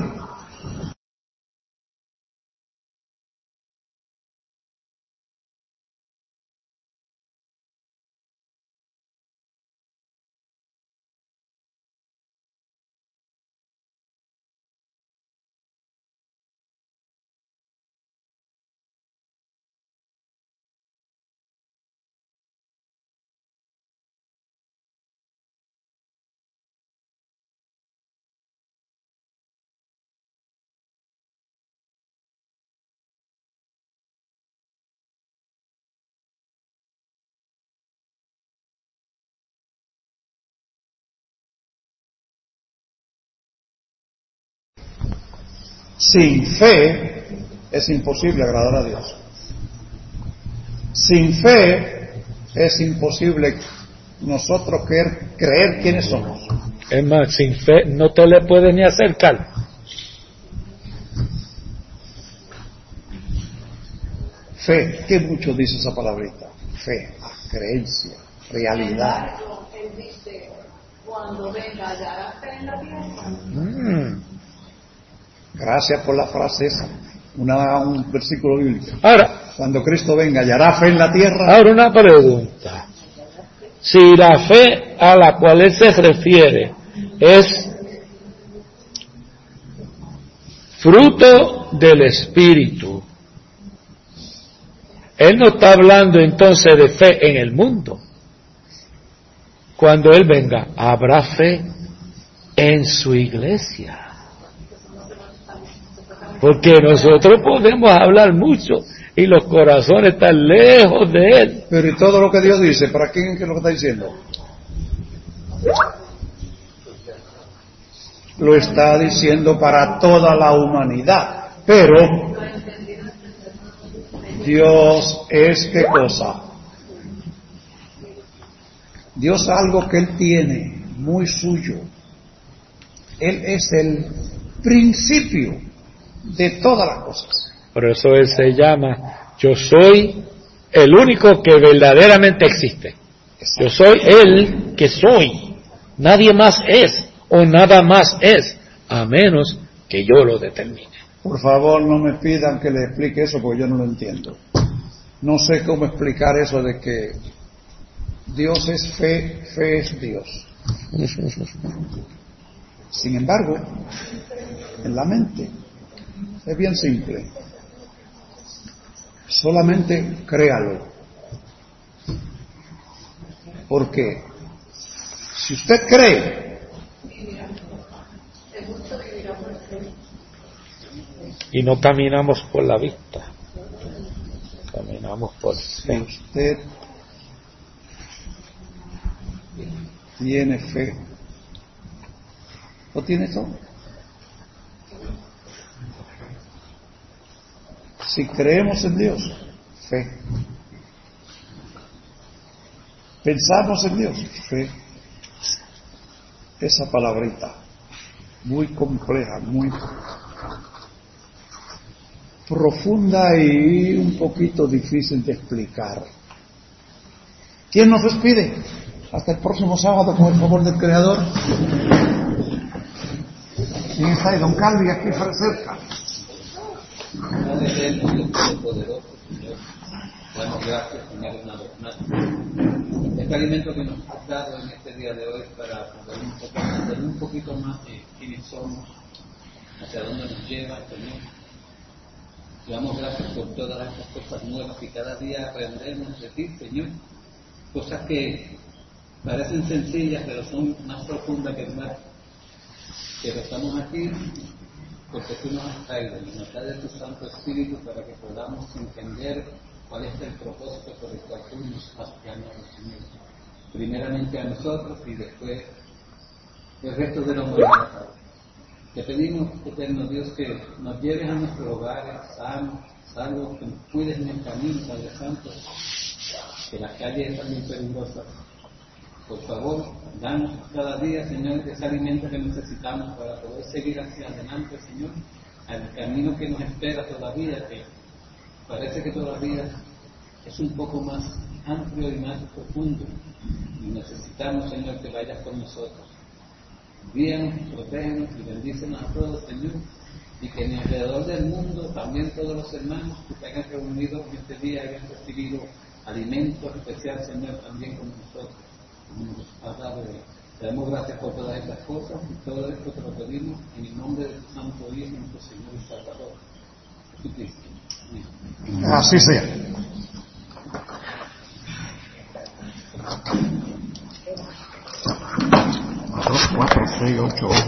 Sin fe es imposible agradar a Dios. Sin fe es imposible nosotros creer, creer quiénes somos. Es más, sin fe no te le puedes ni acercar. Fe, ¿qué mucho dice esa palabrita? Fe, creencia, realidad. Él dice, cuando venga hallará fe en la tierra. Mm. Gracias por la frase esa. Una, un versículo bíblico. Ahora, cuando Cristo venga, ¿hallará fe en la tierra? Ahora una pregunta. Si la fe a la cual él se refiere es fruto del Espíritu, él no está hablando entonces de fe en el mundo. Cuando él venga, habrá fe en su iglesia. Porque nosotros podemos hablar mucho y los corazones están lejos de él. Pero ¿y todo lo que Dios dice? ¿Para quién es que lo está diciendo? Lo está diciendo para toda la humanidad. Pero Dios es ¿qué cosa? Dios algo que Él tiene muy suyo. Él es el principio de todas las cosas. Por eso Él se llama, yo soy el único que verdaderamente existe. Yo soy el que soy. Nadie más es o nada más es, a menos que yo lo determine. Por favor, no me pidan que le explique eso porque yo no lo entiendo. No sé cómo explicar eso de que Dios es fe, fe es Dios. Sin embargo, en la mente es bien simple. Solamente créalo. Porque si usted cree, y no caminamos por la vista, caminamos por si fe. usted tiene fe, lo tiene todo. Si creemos en Dios, fe. Pensamos en Dios, fe. Esa palabrita, muy compleja, muy profunda y un poquito difícil de explicar. ¿Quién nos despide? Hasta el próximo sábado, con el favor del Creador. ¿Quién está ahí? Don Calvi, aquí cerca. Padre eterno, Dios poderoso, Señor, damos gracias, Señor, una vez más. Este alimento que nos has dado en este día de hoy para poder un poco, entender un poquito más de quiénes somos, hacia dónde nos lleva, Señor. Damos gracias por todas estas cosas nuevas que cada día aprendemos de ti, Señor. Cosas que parecen sencillas, pero son más profundas que el mar. Pero estamos aquí porque tú nos has traído y nos traes de tu Santo Espíritu para que podamos entender cuál es el propósito por el cual tú nos has llamado, Señor. Primeramente a nosotros y después el resto de la humanidad. Te pedimos, eterno Dios, que nos lleves a nuestros hogares sanos, salvos, que nos cuides en el camino, Padre Santo, que las calles están muy peligrosas. Por favor, danos cada día, Señor, ese alimento que necesitamos para poder seguir hacia adelante, Señor, al camino que nos espera todavía, que parece que todavía es un poco más amplio y más profundo. Y necesitamos, Señor, que vayas con nosotros. Guíanos, protégenos y bendícenos a todos, Señor, y que en alrededor del mundo también todos los hermanos que se hayan reunido en este día hayan recibido alimento especial, Señor, también con nosotros. Nos ha dado. Te damos gracias por todas estas cosas y todo esto te lo pedimos en el nombre de tu Santo Hijo, nuestro Señor y Salvador, Jesucristo. Amén. Así sea. Dos, cuatro, seis, ocho, ocho.